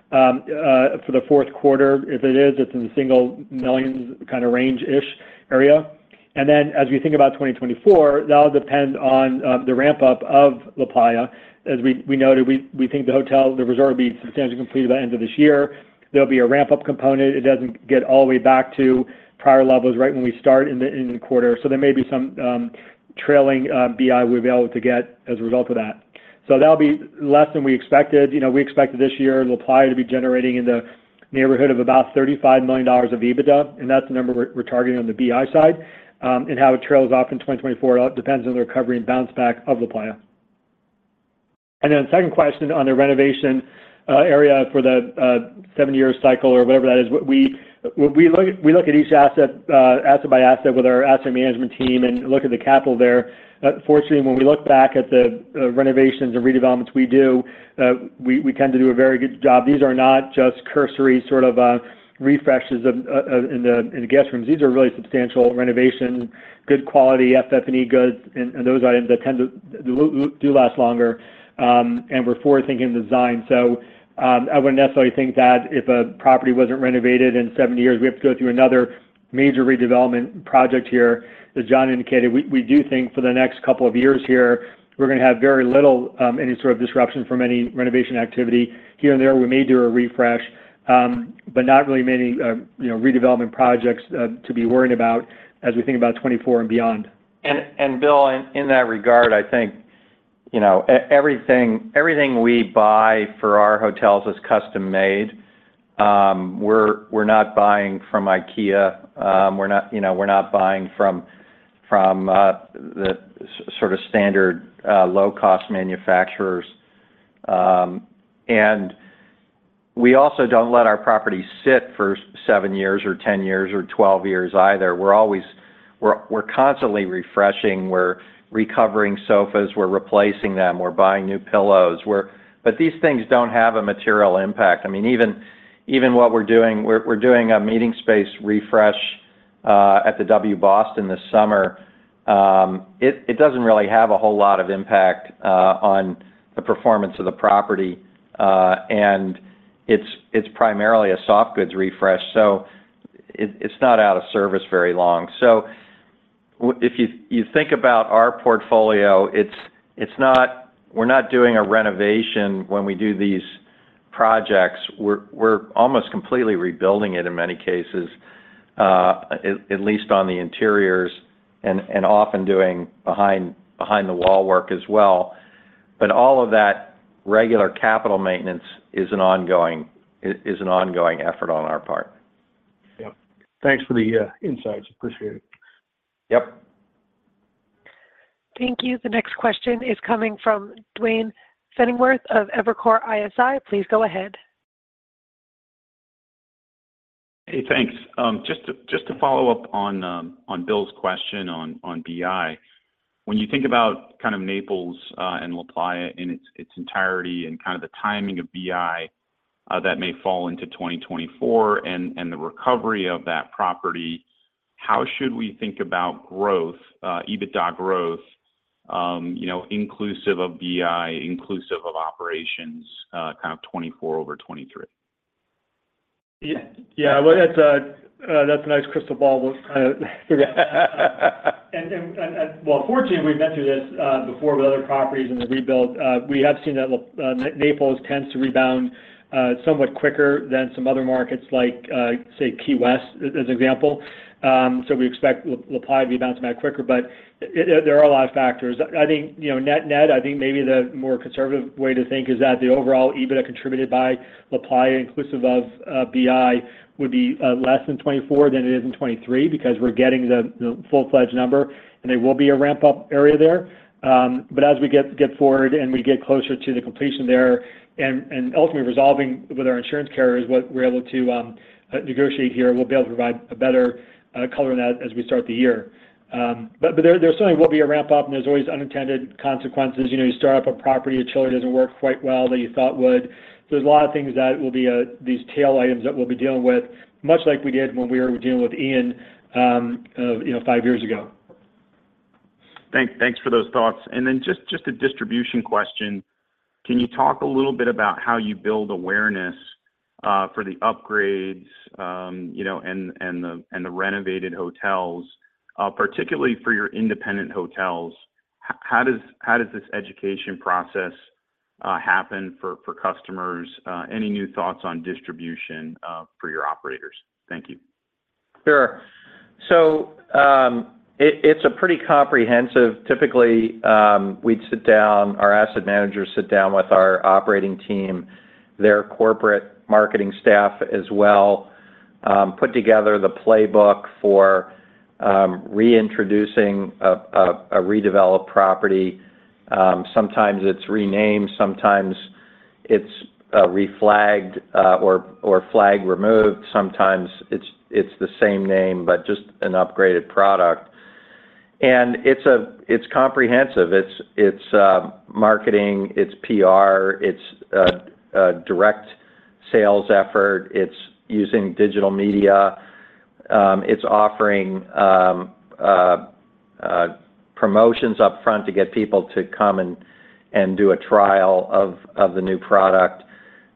for the fourth quarter. If it is, it's in the single millions kind of range-ish area. And then as we think about 2024, that'll depend on the ramp-up of LaPlaya. As we noted, we think the resort will be substantially completed by the end of this year. There'll be a ramp-up component. It doesn't get all the way back to prior levels right when we start in the quarter. So there may be some trailing BI we'll be able to get as a result of that. So that'll be less than we expected. We expected this year LaPlaya to be generating in the neighborhood of about $35 million of EBITDA, and that's the number we're targeting on the BI side. And how it trails off in 2024, it depends on the recovery and bounce back of LaPlaya. And then second question on the renovation area for the 7-year cycle or whatever that is, we look at each asset by asset with our asset management team and look at the capital there. Fortunately, when we look back at the renovations and redevelopments we do, we tend to do a very good job. These are not just cursory sort of refreshes in the guest rooms. These are really substantial renovations, good quality FF&E goods, and those items that tend to do last longer. And we're forward-thinking design. So I wouldn't necessarily think that if a property wasn't renovated in 7 years, we have to go through another major redevelopment project here. As John indicated, we do think for the next couple of years here, we're going to have very little any sort of disruption from any renovation activity. Here and there, we may do a refresh, but not really many redevelopment projects to be worrying about as we think about 24 and beyond. And Bill, in that regard, I think everything we buy for our hotels is custom made. We're not buying from IKEA. We're not buying from the sort of standard low-cost manufacturers. And we also don't let our properties sit for 7 years or 10 years or 12 years either. We're constantly refreshing. We're recovering sofas. We're replacing them. We're buying new pillows. But these things don't have a material impact. I mean, even what we're doing, we're doing a meeting space refresh at the W Boston this summer. It doesn't really have a whole lot of impact on the performance of the property, and it's primarily a soft goods refresh, so it's not out of service very long. So if you think about our portfolio, we're not doing a renovation when we do these projects. We're almost completely rebuilding it in many cases, at least on the interiors, and often doing behind the wall work as well. But all of that regular capital maintenance is an ongoing effort on our part. Yep. Thanks for the insights. Appreciate it. Yep. Thank you. The next question is coming from Duane Pfennigwerth of Evercore ISI. Please go ahead. Hey, thanks. Just to follow up on Bill's question on BI, when you think about kind of Naples and LaPlaya in its entirety and kind of the timing of BI that may fall into 2024 and the recovery of that property, how should we think about growth, EBITDA growth, inclusive of BI, inclusive of operations, kind of 24 over 23? Yeah. Well, that's a nice crystal ball. We'll kind of figure out. Well, fortunately, we've been through this before with other properties in the rebuild. We have seen that Naples tends to rebound somewhat quicker than some other markets like, say, Key West, as an example. So we expect LaPlaya to be bouncing back quicker, but there are a lot of factors. I think, net, I think maybe the more conservative way to think is that the overall EBITDA contributed by LaPlaya, inclusive of BI, would be less in 24 than it is in 23 because we're getting the full-fledged number, and there will be a ramp-up area there. But as we get forward and we get closer to the completion there and ultimately resolving with our insurance carriers what we're able to negotiate here, we'll be able to provide a better color on that as we start the year. But there certainly will be a ramp up, and there's always unintended consequences. You start up a property, a chiller doesn't work quite well that you thought would. There's a lot of things that will be these tail items that we'll be dealing with, much like we did when we were dealing with Ian, 5 years ago. Thanks for those thoughts. And then just a distribution question. Can you talk a little bit about how you build awareness for the upgrades, and the renovated hotels, particularly for your independent hotels? How does this education process happen for customers? Any new thoughts on distribution for your operators? Thank you. Sure. So it's a pretty comprehensive. Typically, our asset managers sit down with our operating team, their corporate marketing staff as well, put together the playbook for reintroducing a redeveloped property. Sometimes it's renamed, sometimes it's reflagged or flag removed. Sometimes it's the same name but just an upgraded product. And it's comprehensive. It's marketing, it's PR, it's a direct sales effort. It's using digital media. It's offering promotions up front to get people to come and do a trial of the new product.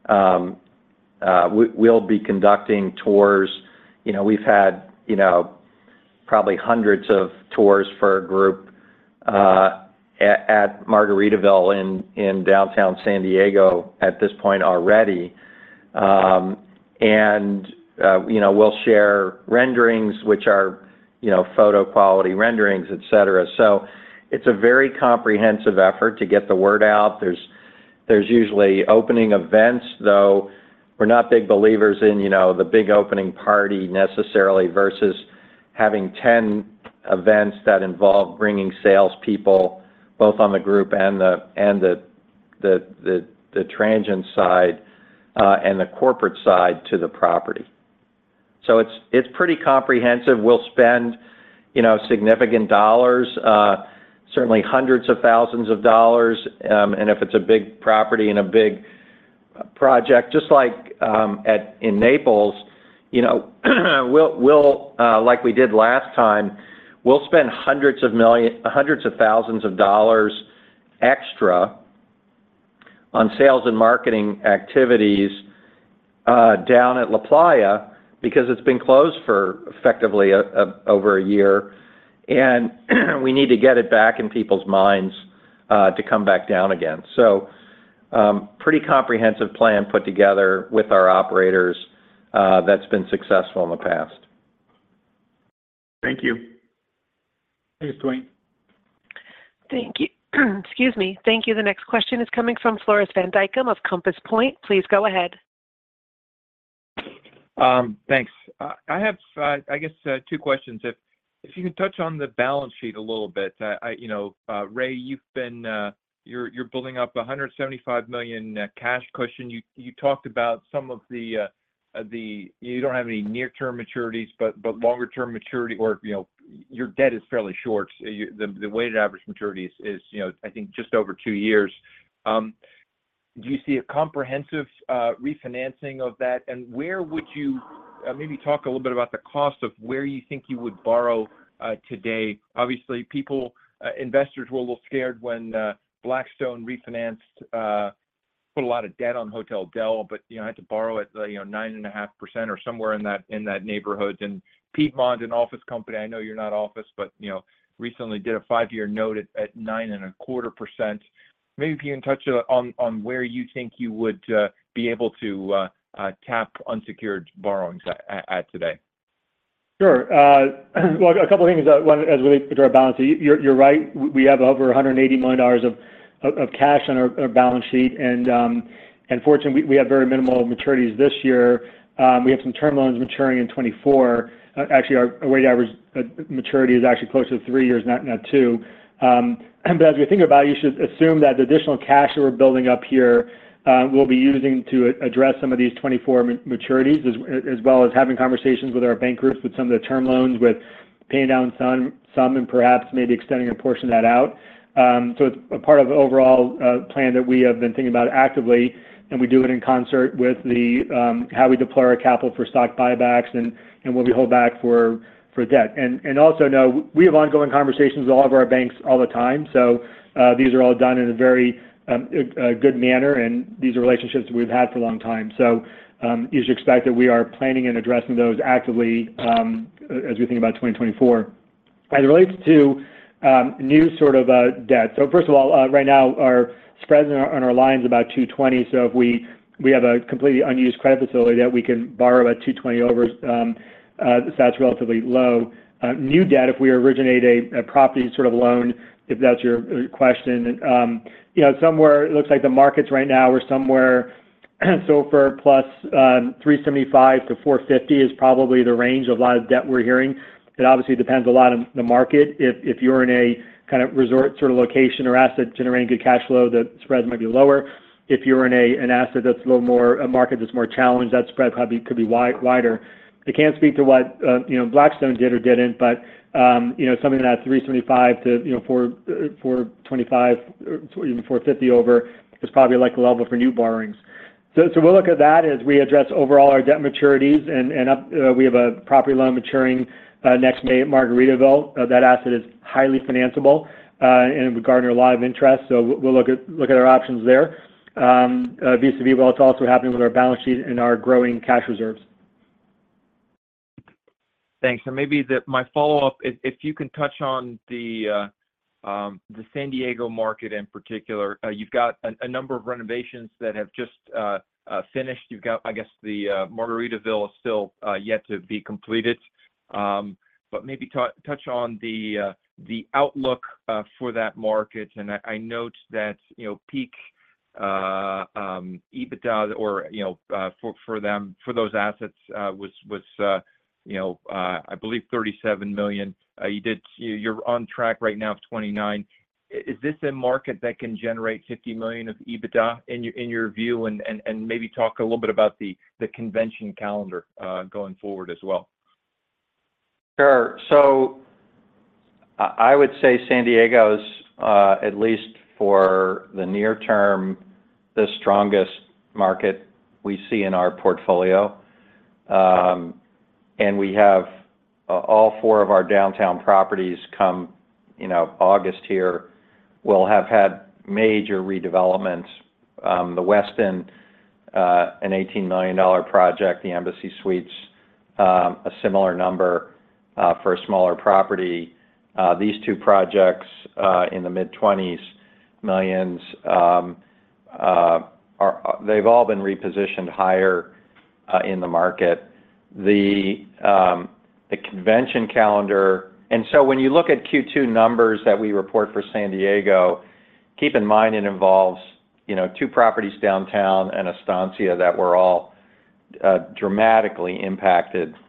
We'll be conducting tours. We've had, probably hundreds of tours for a group at Margaritaville in downtown San Diego at this point already. We'll share renderings, which are, photo quality renderings, et cetera. So it's a very comprehensive effort to get the word out. There's usually opening events, though we're not big believers in, the big opening party necessarily versus having 10 events that involve bringing salespeople, both on the group and the transient side, and the corporate side to the property. So it's pretty comprehensive. We'll spend, significant dollars, certainly hundreds of thousands of dollars, and if it's a big property and a big project, just like in Naples, we'll like we did last time, we'll spend hundreds of thousands of dollars extra on sales and marketing activities down at LaPlaya because it's been closed for effectively over a year, and we need to get it back in people's minds to come back down again. So pretty comprehensive plan put together with our operators that's been successful in the past. Thank you. Thanks, Dwayne. Thank you. Excuse me. Thank you. The next question is coming from Floris van Dijkum of Compass Point. Please go ahead. Thanks. I have, I guess, two questions. If you can touch on the balance sheet a little bit. Ray, you've been you're building up $175 million cash cushion. You talked about some of the you don't have any near-term maturities, but longer-term maturity, or your debt is fairly short. The weighted average maturity is I think just over 2 years. Do you see a comprehensive refinancing of that? And where would you maybe talk a little bit about the cost of where you think you would borrow today? Obviously, investors were a little scared when Blackstone refinanced, put a lot of debt on Hotel Del, but had to borrow at 9.5% or somewhere in that neighborhood. And Piedmont, an office company, I know you're not office, but recently did a 5-year note at 9.25%. Maybe if you can touch on where you think you would be able to tap unsecured borrowings at today. Sure. Well, a couple of things. One, as we look at our balance sheet, you're right. We have over $180 million of cash on our balance sheet, and fortunately, we have very minimal maturities this year. We have some term loans maturing in 24. Actually, our weighted average maturity is actually closer to 3 years, not 2. But as we think about it, you should assume that the additional cash that we're building up here we'll be using to address some of these 24 maturities, as well as having conversations with our bank groups with some of the term loans, with paying down some and perhaps maybe extending a portion of that out. So it's a part of the overall plan that we have been thinking about actively, and we do it in concert with how we deploy our capital for stock buybacks and what we hold back for debt. And also know we have ongoing conversations with all of our banks all the time. So these are all done in a very good manner, and these are relationships that we've had for a long time. So you should expect that we are planning and addressing those actively as we think about 2024. As it relates to new sort of debt. So first of all, right now our spreads on our lines about 220. So if we have a completely unused credit facility that we can borrow at 220 over. So that's relatively low. New debt, if we originate a property sort of loan, if that's your question, somewhere it looks like the markets right now are somewhere SOFR plus 375 to 450 is probably the range of a lot of debt we're hearing. It obviously depends a lot on the market. If you're in a kind of resort sort of location or asset generating good cash flow, the spreads might be lower. If you're in an asset that's a little more, a market that's more challenged, that spread probably could be wider. I can't speak to what Blackstone did or didn't, but something that 375 to 425 or even 450 over is probably like the level for new borrowings. So we'll look at that as we address overall our debt maturities, and we have a property loan maturing next May at Margaritaville. That asset is highly financeable and would garner a lot of interest. So we'll look at our options there. Vis-a-vis what's also happening with our balance sheet and our growing cash reserves. Thanks. And maybe my follow-up, if you can touch on the San Diego market in particular. You've got a number of renovations that have just finished. You've got, I guess, the Margaritaville is still yet to be completed. But maybe touch on the outlook for that market. And I note that peak EBITDA or for those assets was I believe $37 million. You're on track right now of 29. Is this a market that can generate $50 million of EBITDA in your view? And maybe talk a little bit about the convention calendar going forward as well. Sure. So I would say San Diego's, at least for the near term, the strongest market we see in our portfolio. And we have all 4 of our downtown properties come, August here, will have had major redevelopments. The Westin, an $18 million project, the Embassy Suites, a similar number for a smaller property. These 2 projects in the mid-20s millions, they've all been repositioned higher in the market. The convention calendar, and so when you look at Q2 numbers that we report for San Diego, keep in mind it involves 2 properties downtown and Estancia that were all dramatically impacted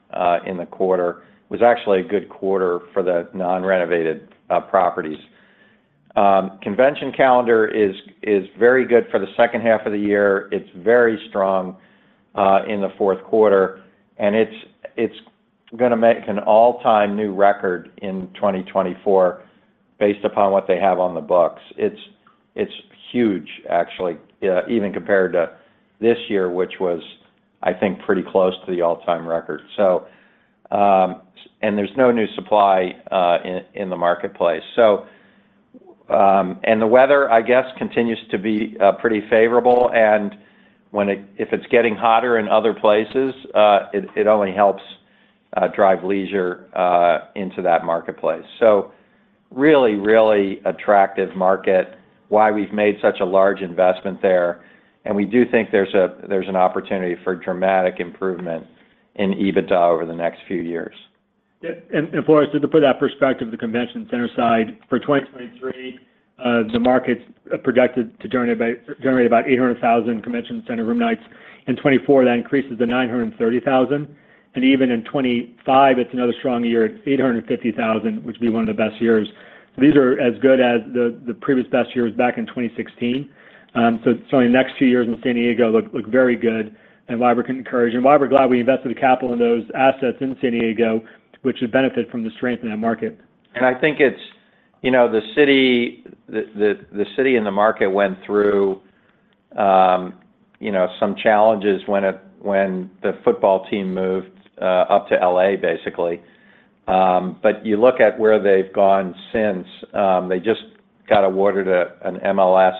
in the quarter. It was actually a good quarter for the non-renovated properties. Convention calendar is very good for the second half of the year. It's very strong in the fourth quarter, and it's going to make an all-time new record in 2024 based upon what they have on the books. It's huge, actually, even compared to this year, which was, I think, pretty close to the all-time record. So, and there's no new supply in the marketplace. So, and the weather, I guess, continues to be pretty favorable. And if it's getting hotter in other places, it only helps drive leisure into that marketplace. So, really, really attractive market. Why we've made such a large investment there, and we do think there's an opportunity for dramatic improvement in EBITDA over the next few years. Yeah, and Floris, to put that perspective, the convention center side for 2023, the market's projected to generate about 800,000 convention center room nights. In 24, that increases to 930,000, and even in 25, it's another strong year at 850,000, which would be one of the best years. So these are as good as the previous best years back in 2016. So certainly the next few years in San Diego look very good, and why we're encouraged, and why we're glad we invested the capital in those assets in San Diego, which would benefit from the strength in that market. And I think it's, you know, the city and the market went through, you know, some challenges when the football team moved up to LA, basically. But you look at where they've gone since. They just got awarded an MLS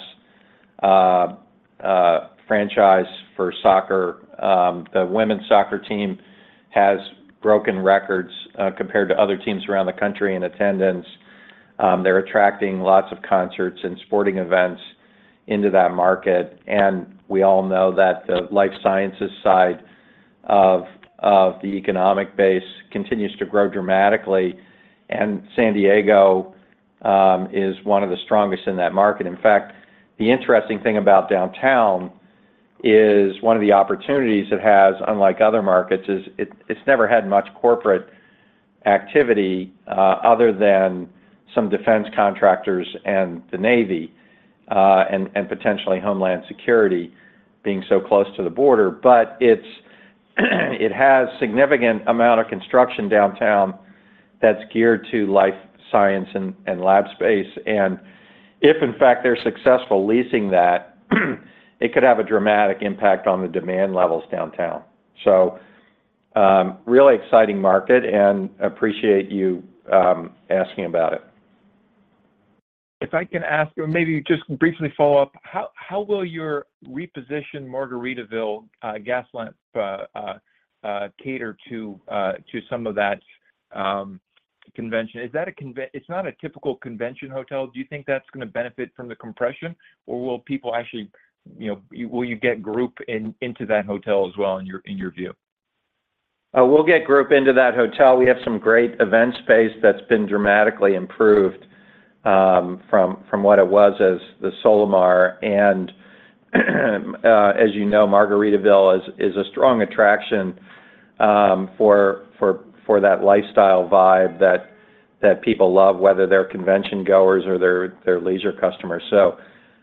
franchise for soccer. The women's soccer team has broken records compared to other teams around the country in attendance. They're attracting lots of concerts and sporting events into that market. And we all know that the life sciences side of the economic base continues to grow dramatically. And San Diego is one of the strongest in that market. In fact, the interesting thing about downtown is one of the opportunities it has, unlike other markets, is it's never had much corporate activity other than some defense contractors and the Navy and potentially Homeland Security being so close to the border. But it has significant amount of construction downtown that's geared to life science and lab space. And if, in fact, they're successful leasing that, it could have a dramatic impact on the demand levels downtown. So really exciting market, and appreciate you asking about it. If I can ask, or maybe just briefly follow up, how will your repositioned Margaritaville gas lamp cater to some of that convention? Is that it's not a typical convention hotel. Do you think that's going to benefit from the compression, or will people actually, you know, will you get group into that hotel as well in your view? We'll get group into that hotel. We have some great event space that's been dramatically improved from what it was as the Solamar. And as you know, Margaritaville is a strong attraction for that lifestyle vibe that people love, whether they're convention goers or they're leisure customers. So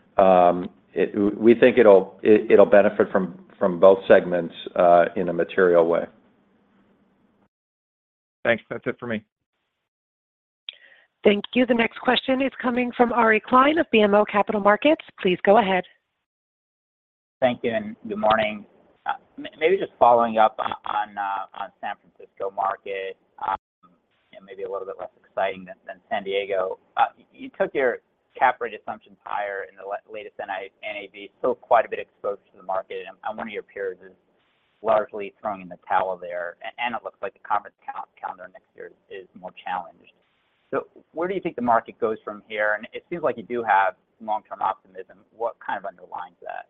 we think it'll benefit from both segments in a material way. Thanks. That's it for me. Thank you. The next question is coming from Ari Klein of BMO Capital Markets. Please go ahead. Thank you, and good morning. Maybe just following up on San Francisco market, and maybe a little bit less exciting than San Diego. You took your cap rate assumptions higher in the latest NAV, still quite a bit exposed to the market, and one of your peers is largely throwing in the towel there, and it looks like the conference calendar next year is more challenged. So where do you think the market goes from here? And it seems like you do have long-term optimism. What kind of underlines that?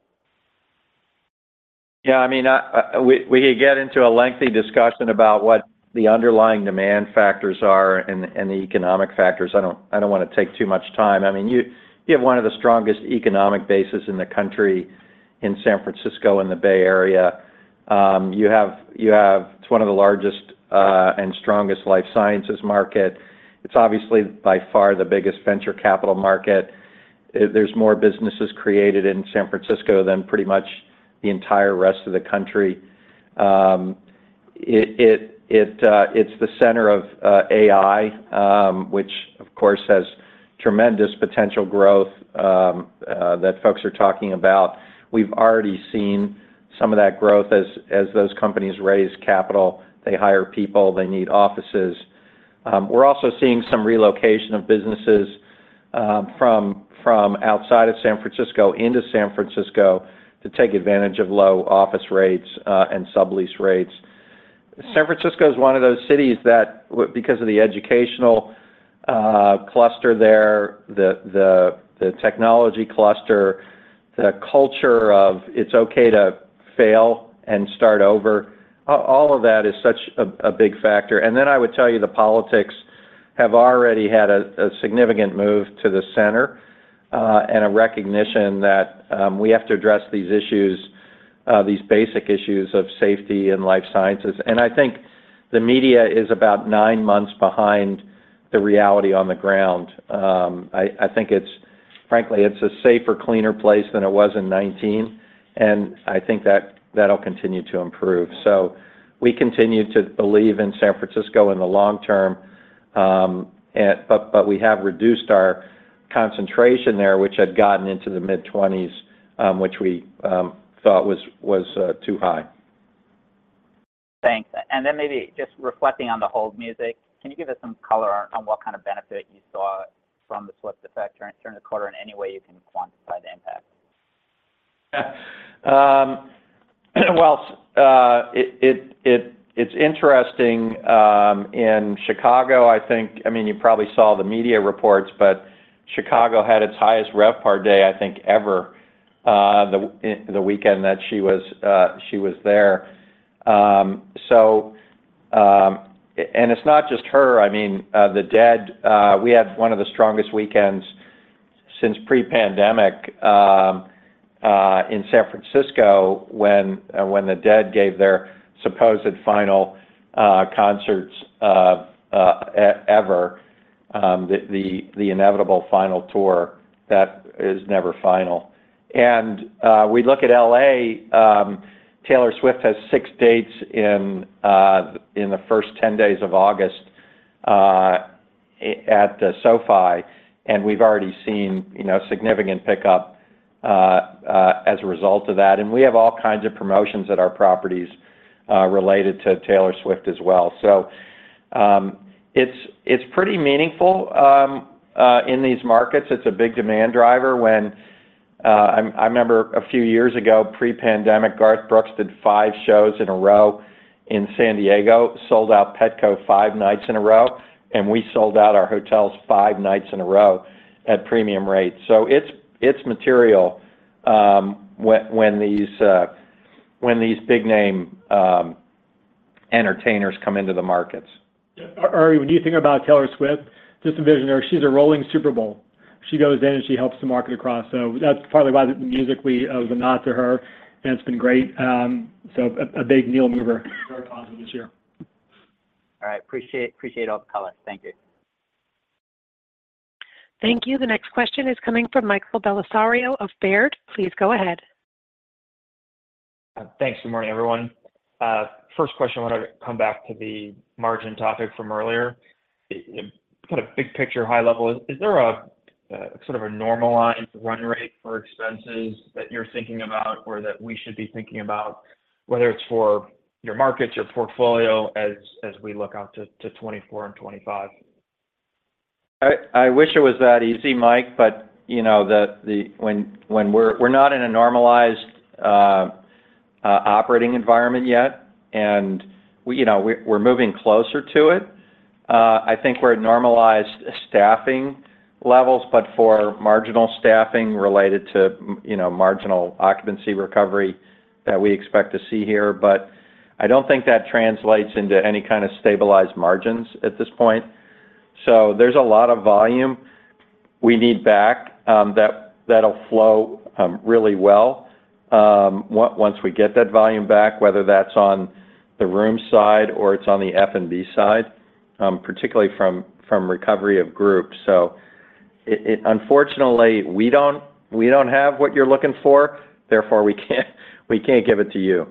Yeah, I mean, we could get into a lengthy discussion about what the underlying demand factors are and the economic factors. I don't want to take too much time. I mean, you have one of the strongest economic bases in the country in San Francisco in the Bay Area. It's one of the largest and strongest life sciences market. It's obviously by far the biggest venture capital market. There's more businesses created in San Francisco than pretty much the entire rest of the country. It's the center of AI, which of course has tremendous potential growth that folks are talking about. We've already seen some of that growth as those companies raise capital. They hire people, they need offices. We're also seeing some relocation of businesses from outside of San Francisco into San Francisco to take advantage of low office rates and sublease rates. San Francisco is one of those cities that, because of the educational cluster there, the technology cluster, the culture of it's okay to fail and start over, all of that is such a big factor. And then I would tell you the politics have already had a significant move to the center and a recognition that we have to address these issues, these basic issues of safety and life sciences. And I think the media is about 9 months behind the reality on the ground. I think frankly, it's a safer, cleaner place than it was in 19, and I think that'll continue to improve. So we continue to believe in San Francisco in the long term, but we have reduced our concentration there, which had gotten into the mid-20s, which we thought was too high. Thanks. And then maybe just reflecting on the hold music, can you give us some color on what kind of benefit you saw from the Swift effect during the quarter in any way you can quantify the impact? It's interesting. In Chicago, I mean, you probably saw the media reports, but Chicago had its highest RevPAR day, I think, ever the weekend that she was there. And it's not just her. I mean, the Dead. We had one of the strongest weekends since pre-pandemic in San Francisco when the Dead gave their supposed final concerts ever. The inevitable final tour that is never final. And we look at LA. Taylor Swift has 6 dates in the first 10 days of August at SoFi, and we've already seen significant pickup as a result of that. And we have all kinds of promotions at our properties related to Taylor Swift as well. So it's pretty meaningful in these markets. It's a big demand driver. When I remember a few years ago, pre-pandemic, Garth Brooks did 5 shows in a row in San Diego, sold out Petco 5 nights in a row, and we sold out our hotels 5 nights in a row at premium rates. So it's material when these big name entertainers come into the markets. Ari, when you think about Taylor Swift, just envision her. She's a rolling Super Bowl. She goes in and she helps the market across. So that's partly why the music was a nod to her, and it's been great. So a big needle mover, very positive this year. All right, appreciate all the color. Thank you. Thank you. The next question is coming from Michael Bellisario of Baird. Please go ahead. Thanks. Good morning, everyone. First question, I want to come back to the margin topic from earlier. Kind of big picture, high level. Is there a sort of a normalized run rate for expenses that you're thinking about, or that we should be thinking about, whether it's for your markets, your portfolio, as we look out to 24 and 25? I wish it was that easy, Mike, but when we're not in a normalized operating environment yet, and we're moving closer to it. I think we're at normalized staffing levels, but for marginal staffing related to marginal occupancy recovery that we expect to see here. But I don't think that translates into any kind of stabilized margins at this point. So there's a lot of volume we need back that'll flow really well once we get that volume back, whether that's on the room side or it's on the F&B side, particularly from recovery of groups. So unfortunately, we don't have what you're looking for, therefore we can't give it to you.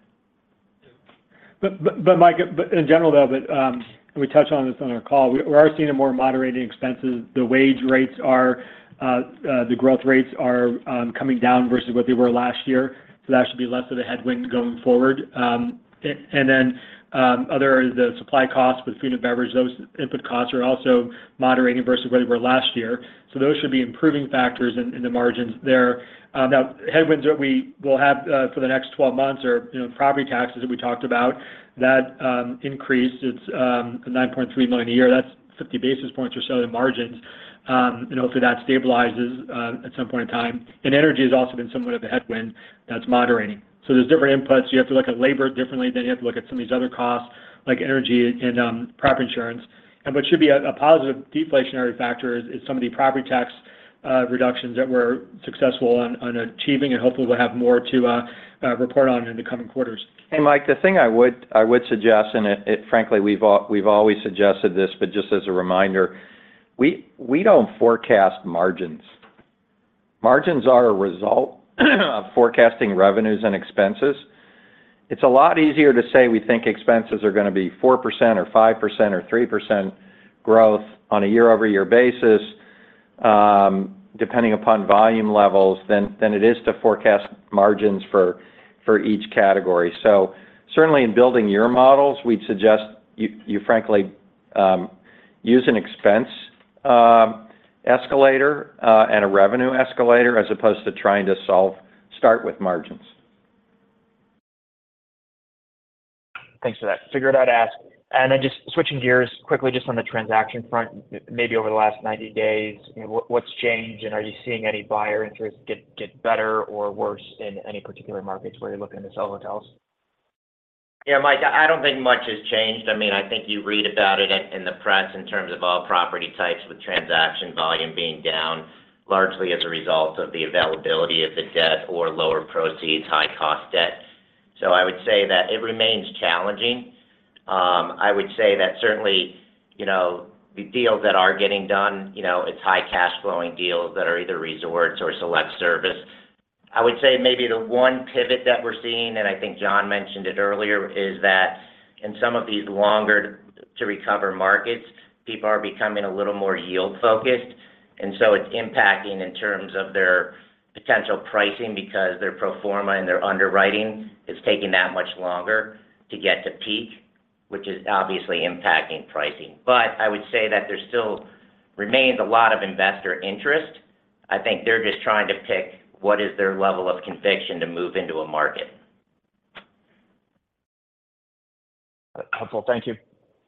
But Mike, in general though, we touched on this on our call, we are seeing a more moderating expenses. The wage rates are, the growth rates are coming down versus what they were last year. So that should be less of a headwind going forward. And then the supply costs with food and beverage, those input costs are also moderating versus where they were last year. So those should be improving factors in the margins there. Now, headwinds that we will have for the next 12 months are, property taxes that we talked about. That increase, it's $9.3 million a year. That's 50 basis points or so in margins. And hopefully that stabilizes at some point in time. And energy has also been somewhat of a headwind that's moderating. So there's different inputs. You have to look at labor differently than you have to look at some of these other costs like energy and property insurance. And what should be a positive deflationary factor is some of the property tax reductions that we're successful on achieving, and hopefully we'll have more to report on in the coming quarters. Hey, Mike, the thing I would suggest, and it frankly we've always suggested this, but just as a reminder, we don't forecast margins. Margins are a result of forecasting revenues and expenses. It's a lot easier to say we think expenses are going to be 4% or 5% or 3% growth on a year-over-year basis, depending upon volume levels, than it is to forecast margins for each category. So certainly in building your models, we'd suggest you frankly use an expense escalator and a revenue escalator as opposed to trying to start with margins. Thanks for that. Figured I'd ask. And then just switching gears quickly, just on the transaction front, maybe over the last 90 days, what's changed, and are you seeing any buyer interest get better or worse in any particular markets where you're looking to sell hotels? Yeah, Mike, I don't think much has changed. I mean, I think you read about it in the press in terms of all property types with transaction volume being down, largely as a result of the availability of the debt or lower proceeds, high-cost debt. So I would say that it remains challenging. I would say that certainly, the deals that are getting done, it's high cash flowing deals that are either resorts or select service. I would say maybe the one pivot that we're seeing, and I think John mentioned it earlier, is that in some of these longer to recover markets, people are becoming a little more yield focused. And so it's impacting in terms of their potential pricing because their pro forma and their underwriting is taking that much longer to get to peak, which is obviously impacting pricing. But I would say that there still remains a lot of investor interest. I think they're just trying to pick what is their level of conviction to move into a market. Helpful. Thank you.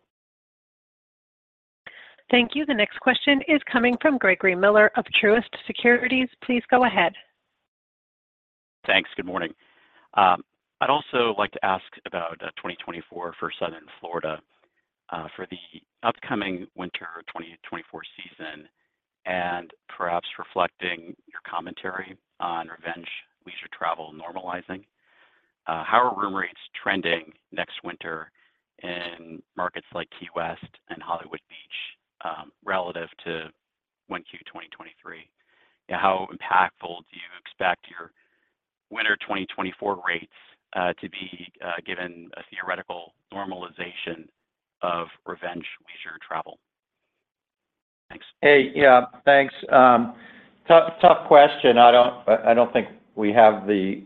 Thank you. The next question is coming from Gregory Miller of Truist Securities. Please go ahead. Thanks. Good morning. I'd also like to ask about 2024 for Southern Florida. For the upcoming winter 2024 season, and perhaps reflecting your commentary on revenge leisure travel normalizing, how are room rates trending next winter in markets like Key West and Hollywood Beach relative to 1Q 2023? How impactful do you expect your winter 2024 rates to be given a theoretical normalization of revenge leisure travel? Thanks. Hey, yeah, thanks. Tough question. I don't think we have the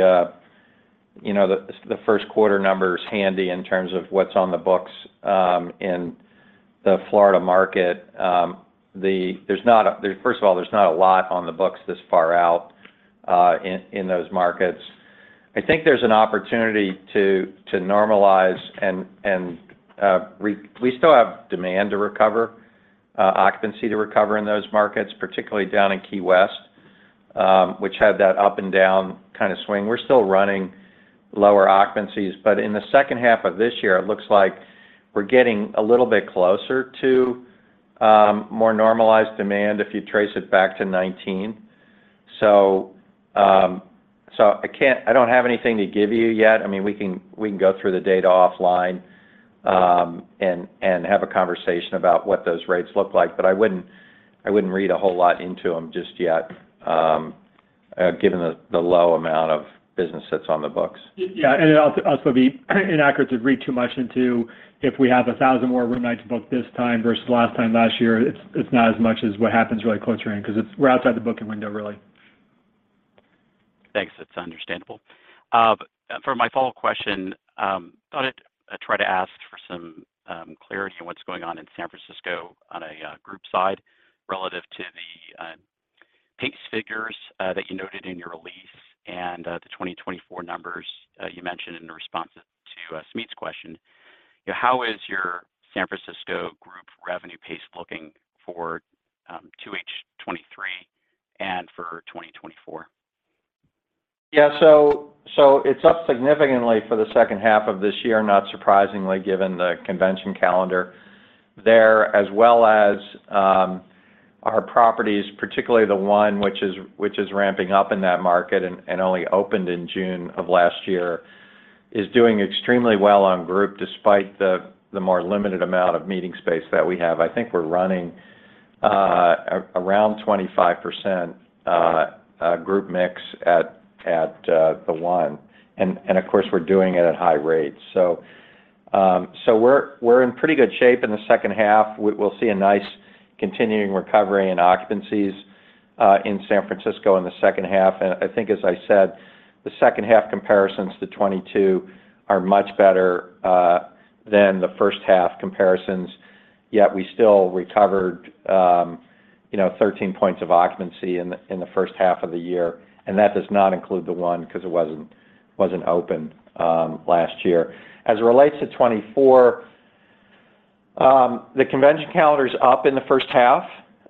first quarter numbers handy in terms of what's on the books in the Florida market. First of all, there's not a lot on the books this far out in those markets. I think there's an opportunity to normalize and we still have demand to recover, occupancy to recover in those markets, particularly down in Key West, which had that up and down kind of swing. We're still running lower occupancies, but in the second half of this year, it looks like we're getting a little bit closer to more normalized demand if you trace it back to 19. So So I don't have anything to give you yet. I mean, we can go through the data offline, and have a conversation about what those rates look like, but I wouldn't read a whole lot into them just yet, given the low amount of business that's on the books. Yeah, and it'll also be inaccurate to read too much into if we have 1,000 more room nights booked this time versus last year. It's not as much as what happens really closer in, because we're outside the booking window, really. Thanks. That's understandable. For my follow-up question, thought I'd try to ask for some clarity on what's going on in San Francisco on a group side relative to the pace figures that you noted in your release and the 2024 numbers you mentioned in response to Smeet's question. You know, how is your San Francisco group revenue pace looking for 2H23 and for 2024? Yeah, so it's up significantly for the second half of this year, not surprisingly, given the convention calendar there, as well as our properties, particularly the one which is ramping up in that market and only opened in June of last year, is doing extremely well on group despite the more limited amount of meeting space that we have. I think we're running around 25% group mix at the one, and of course we're doing it at high rates. So we're in pretty good shape in the second half. We'll see a nice continuing recovery in occupancies in San Francisco in the second half, and I think, as I said, the second half comparisons to 22 are much better than the first half comparisons. Yet we still recovered 13 points of occupancy in the first half of the year. And that does not include the one because it wasn't open last year. As it relates to 24, the convention calendar's up in the first half,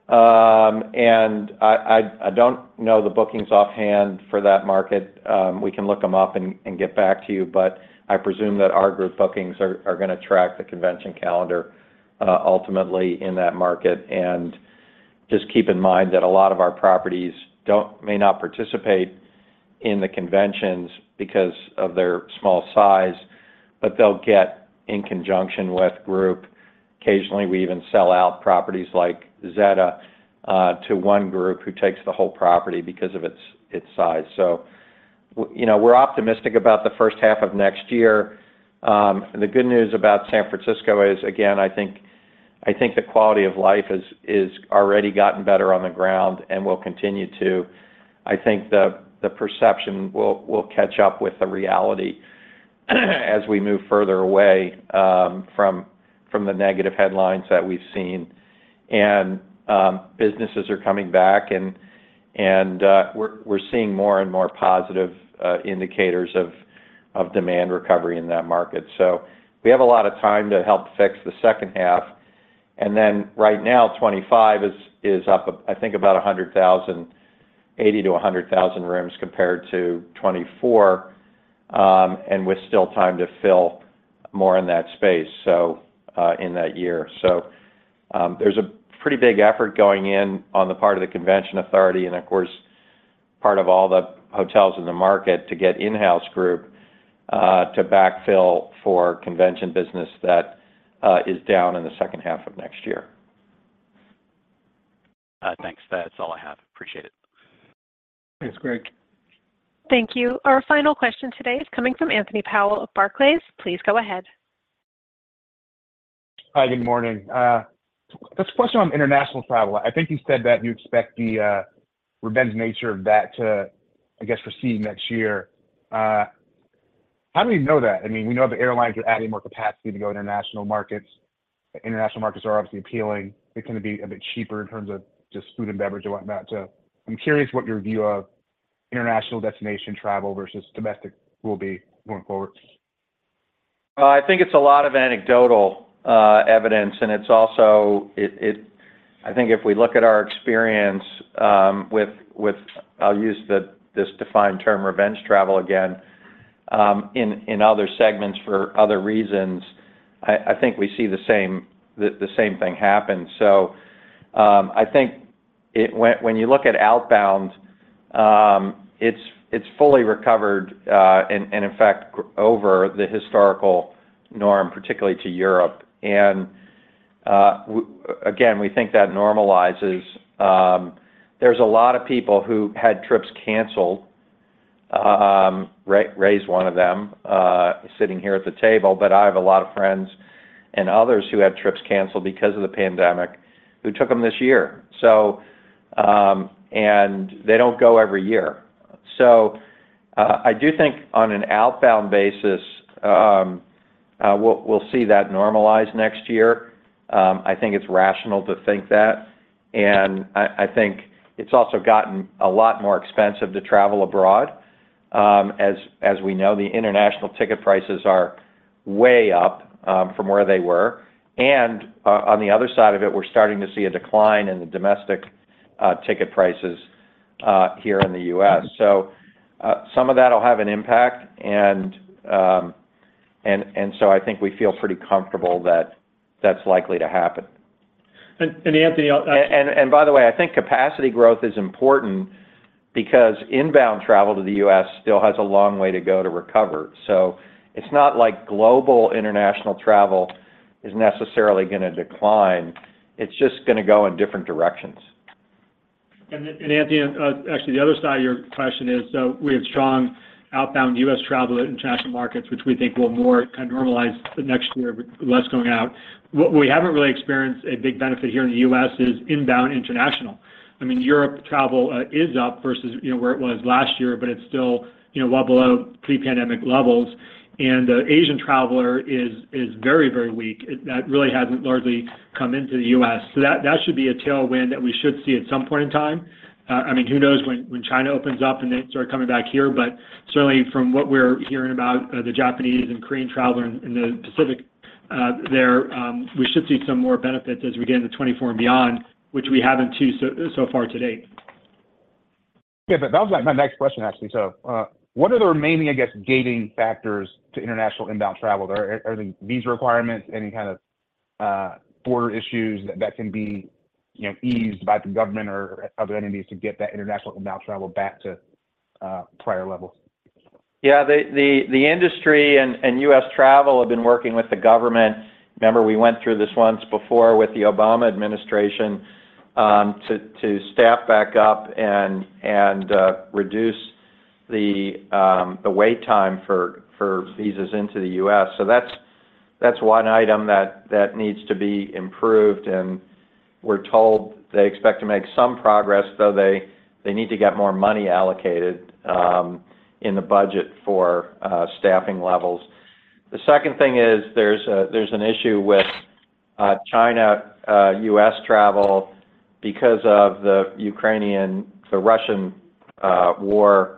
and I don't know the bookings offhand for that market. We can look them up and get back to you, but I presume that our group bookings are going to track the convention calendar ultimately in that market. And just keep in mind that a lot of our properties may not participate in the conventions because of their small size, but they'll get in conjunction with group. Occasionally we even sell out properties like Zeta to one group who takes the whole property because of its size. So, we're optimistic about the first half of next year. The good news about San Francisco is, again, I think the quality of life is already gotten better on the ground and will continue to. I think the perception will catch up with the reality as we move further away from the negative headlines that we've seen. And businesses are coming back, and we're seeing more and more positive indicators of demand recovery in that market. So we have a lot of time to help fix the second half. And then right now, 25 is up, I think, about 80 to 100,000 rooms compared to 24, and with still time to fill more in that space, so in that year. So there's a pretty big effort going in on the part of the Convention Authority, and of course, part of all the hotels in the market to get in-house group to backfill for convention business that is down in the second half of next year. Thanks. That's all I have. Appreciate it. Thanks, Greg. Thank you. Our final question today is coming from Anthony Powell of Barclays. Please go ahead. Hi, good morning. This question on international travel. I think you said that you expect the revenge nature of that to, I guess, proceed next year. How do we know that? I mean, we know the airlines are adding more capacity to go international markets. International markets are obviously appealing. They tend to be a bit cheaper in terms of just food and beverage and whatnot. So I'm curious what your view of international destination travel versus domestic will be going forward. I think it's a lot of anecdotal evidence, and it's also I think if we look at our experience with I'll use this defined term, revenge travel again, in other segments for other reasons, I think we see the same thing happen. So I think when you look at outbound, it's it's fully recovered, and in fact, over the historical norm, particularly to Europe. And again, we think that normalizes. There's a lot of people who had trips canceled. Ray's one of them, sitting here at the table, but I have a lot of friends and others who had trips canceled because of the pandemic who took them this year. So, and they don't go every year. So I do think on an outbound basis, we'll see that normalize next year. I think it's rational to think that. And I think it's also gotten a lot more expensive to travel abroad. As we know, the international ticket prices are way up from where they were. And on the other side of it, we're starting to see a decline in the domestic ticket prices here in the U.S. So some of that will have an impact, and so I think we feel pretty comfortable that that's likely to happen. And Anthony, and by the way, I think capacity growth is important because inbound travel to the U.S. still has a long way to go to recover. So it's not like global international travel is necessarily going to decline. It's just going to go in different directions. And Anthony, actually, the other side of your question is, so we have strong outbound U.S. travel at international markets, which we think will more kind of normalize the next year, with less going out. What we haven't really experienced a big benefit here in the U.S. is inbound international. I mean, Europe travel is up versus where it was last year, but it's still well below pre-pandemic levels. And the Asian traveler is very, very weak. That really hasn't largely come into the U.S. So that should be a tailwind that we should see at some point in time. I mean, who knows when China opens up and they start coming back here, but certainly from what we're hearing about the Japanese and Korean traveler in the Pacific we should see some more benefits as we get into 24 and beyond, which we haven't so far to date. Yeah, but that was my next question, actually. So what are the remaining, I guess, gating factors to international inbound travel? Are there visa requirements, any kind of border issues that can be eased by the government or other entities to get that international inbound travel back to prior levels? Yeah, the industry and U.S. travel have been working with the government. Remember, we went through this once before with the Obama administration to staff back up and reduce the wait time for visas into the U.S. So that's one item that needs to be improved, and we're told they expect to make some progress, though they need to get more money allocated in the budget for staffing levels. The second thing is there's an issue with China U.S. travel because of the Russian war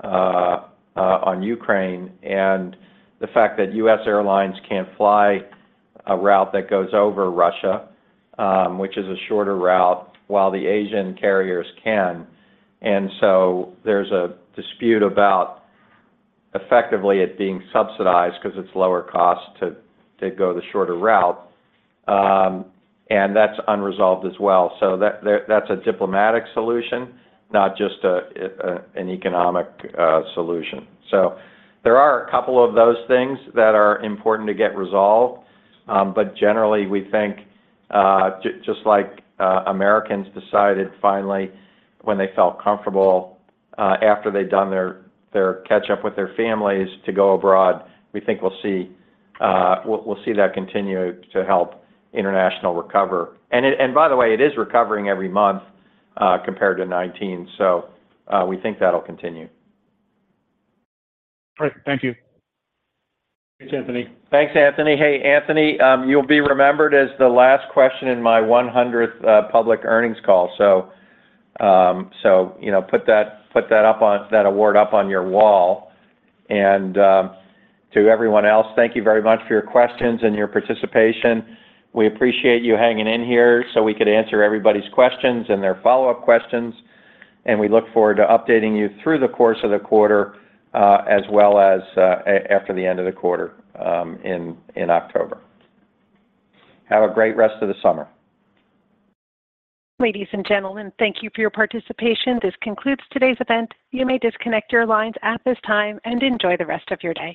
on Ukraine, and the fact that U.S. airlines can't fly a route that goes over Russia, which is a shorter route, while the Asian carriers can. And so there's a dispute about effectively it being subsidized because it's lower cost to go the shorter route. And that's unresolved as well. So that's a diplomatic solution, not just an economic solution. So there are a couple of those things that are important to get resolved. But generally, we think just like Americans decided finally when they felt comfortable after they'd done their catch up with their families to go abroad, we think we'll see that continue to help international recover. And by the way, it is recovering every month compared to 19. So we think that'll continue. All right. Thank you. Thanks, Anthony. Thanks, Anthony. Hey, Anthony, you'll be remembered as the last question in my 100th public earnings call. So put that up on that award up on your wall. And to everyone else, thank you very much for your questions and your participation. We appreciate you hanging in here so we could answer everybody's questions and their follow-up questions. And we look forward to updating you through the course of the quarter as well as after the end of the quarter in October. Have a great rest of the summer. Ladies and gentlemen, thank you for your participation. This concludes today's event. You may disconnect your lines at this time and enjoy the rest of your day.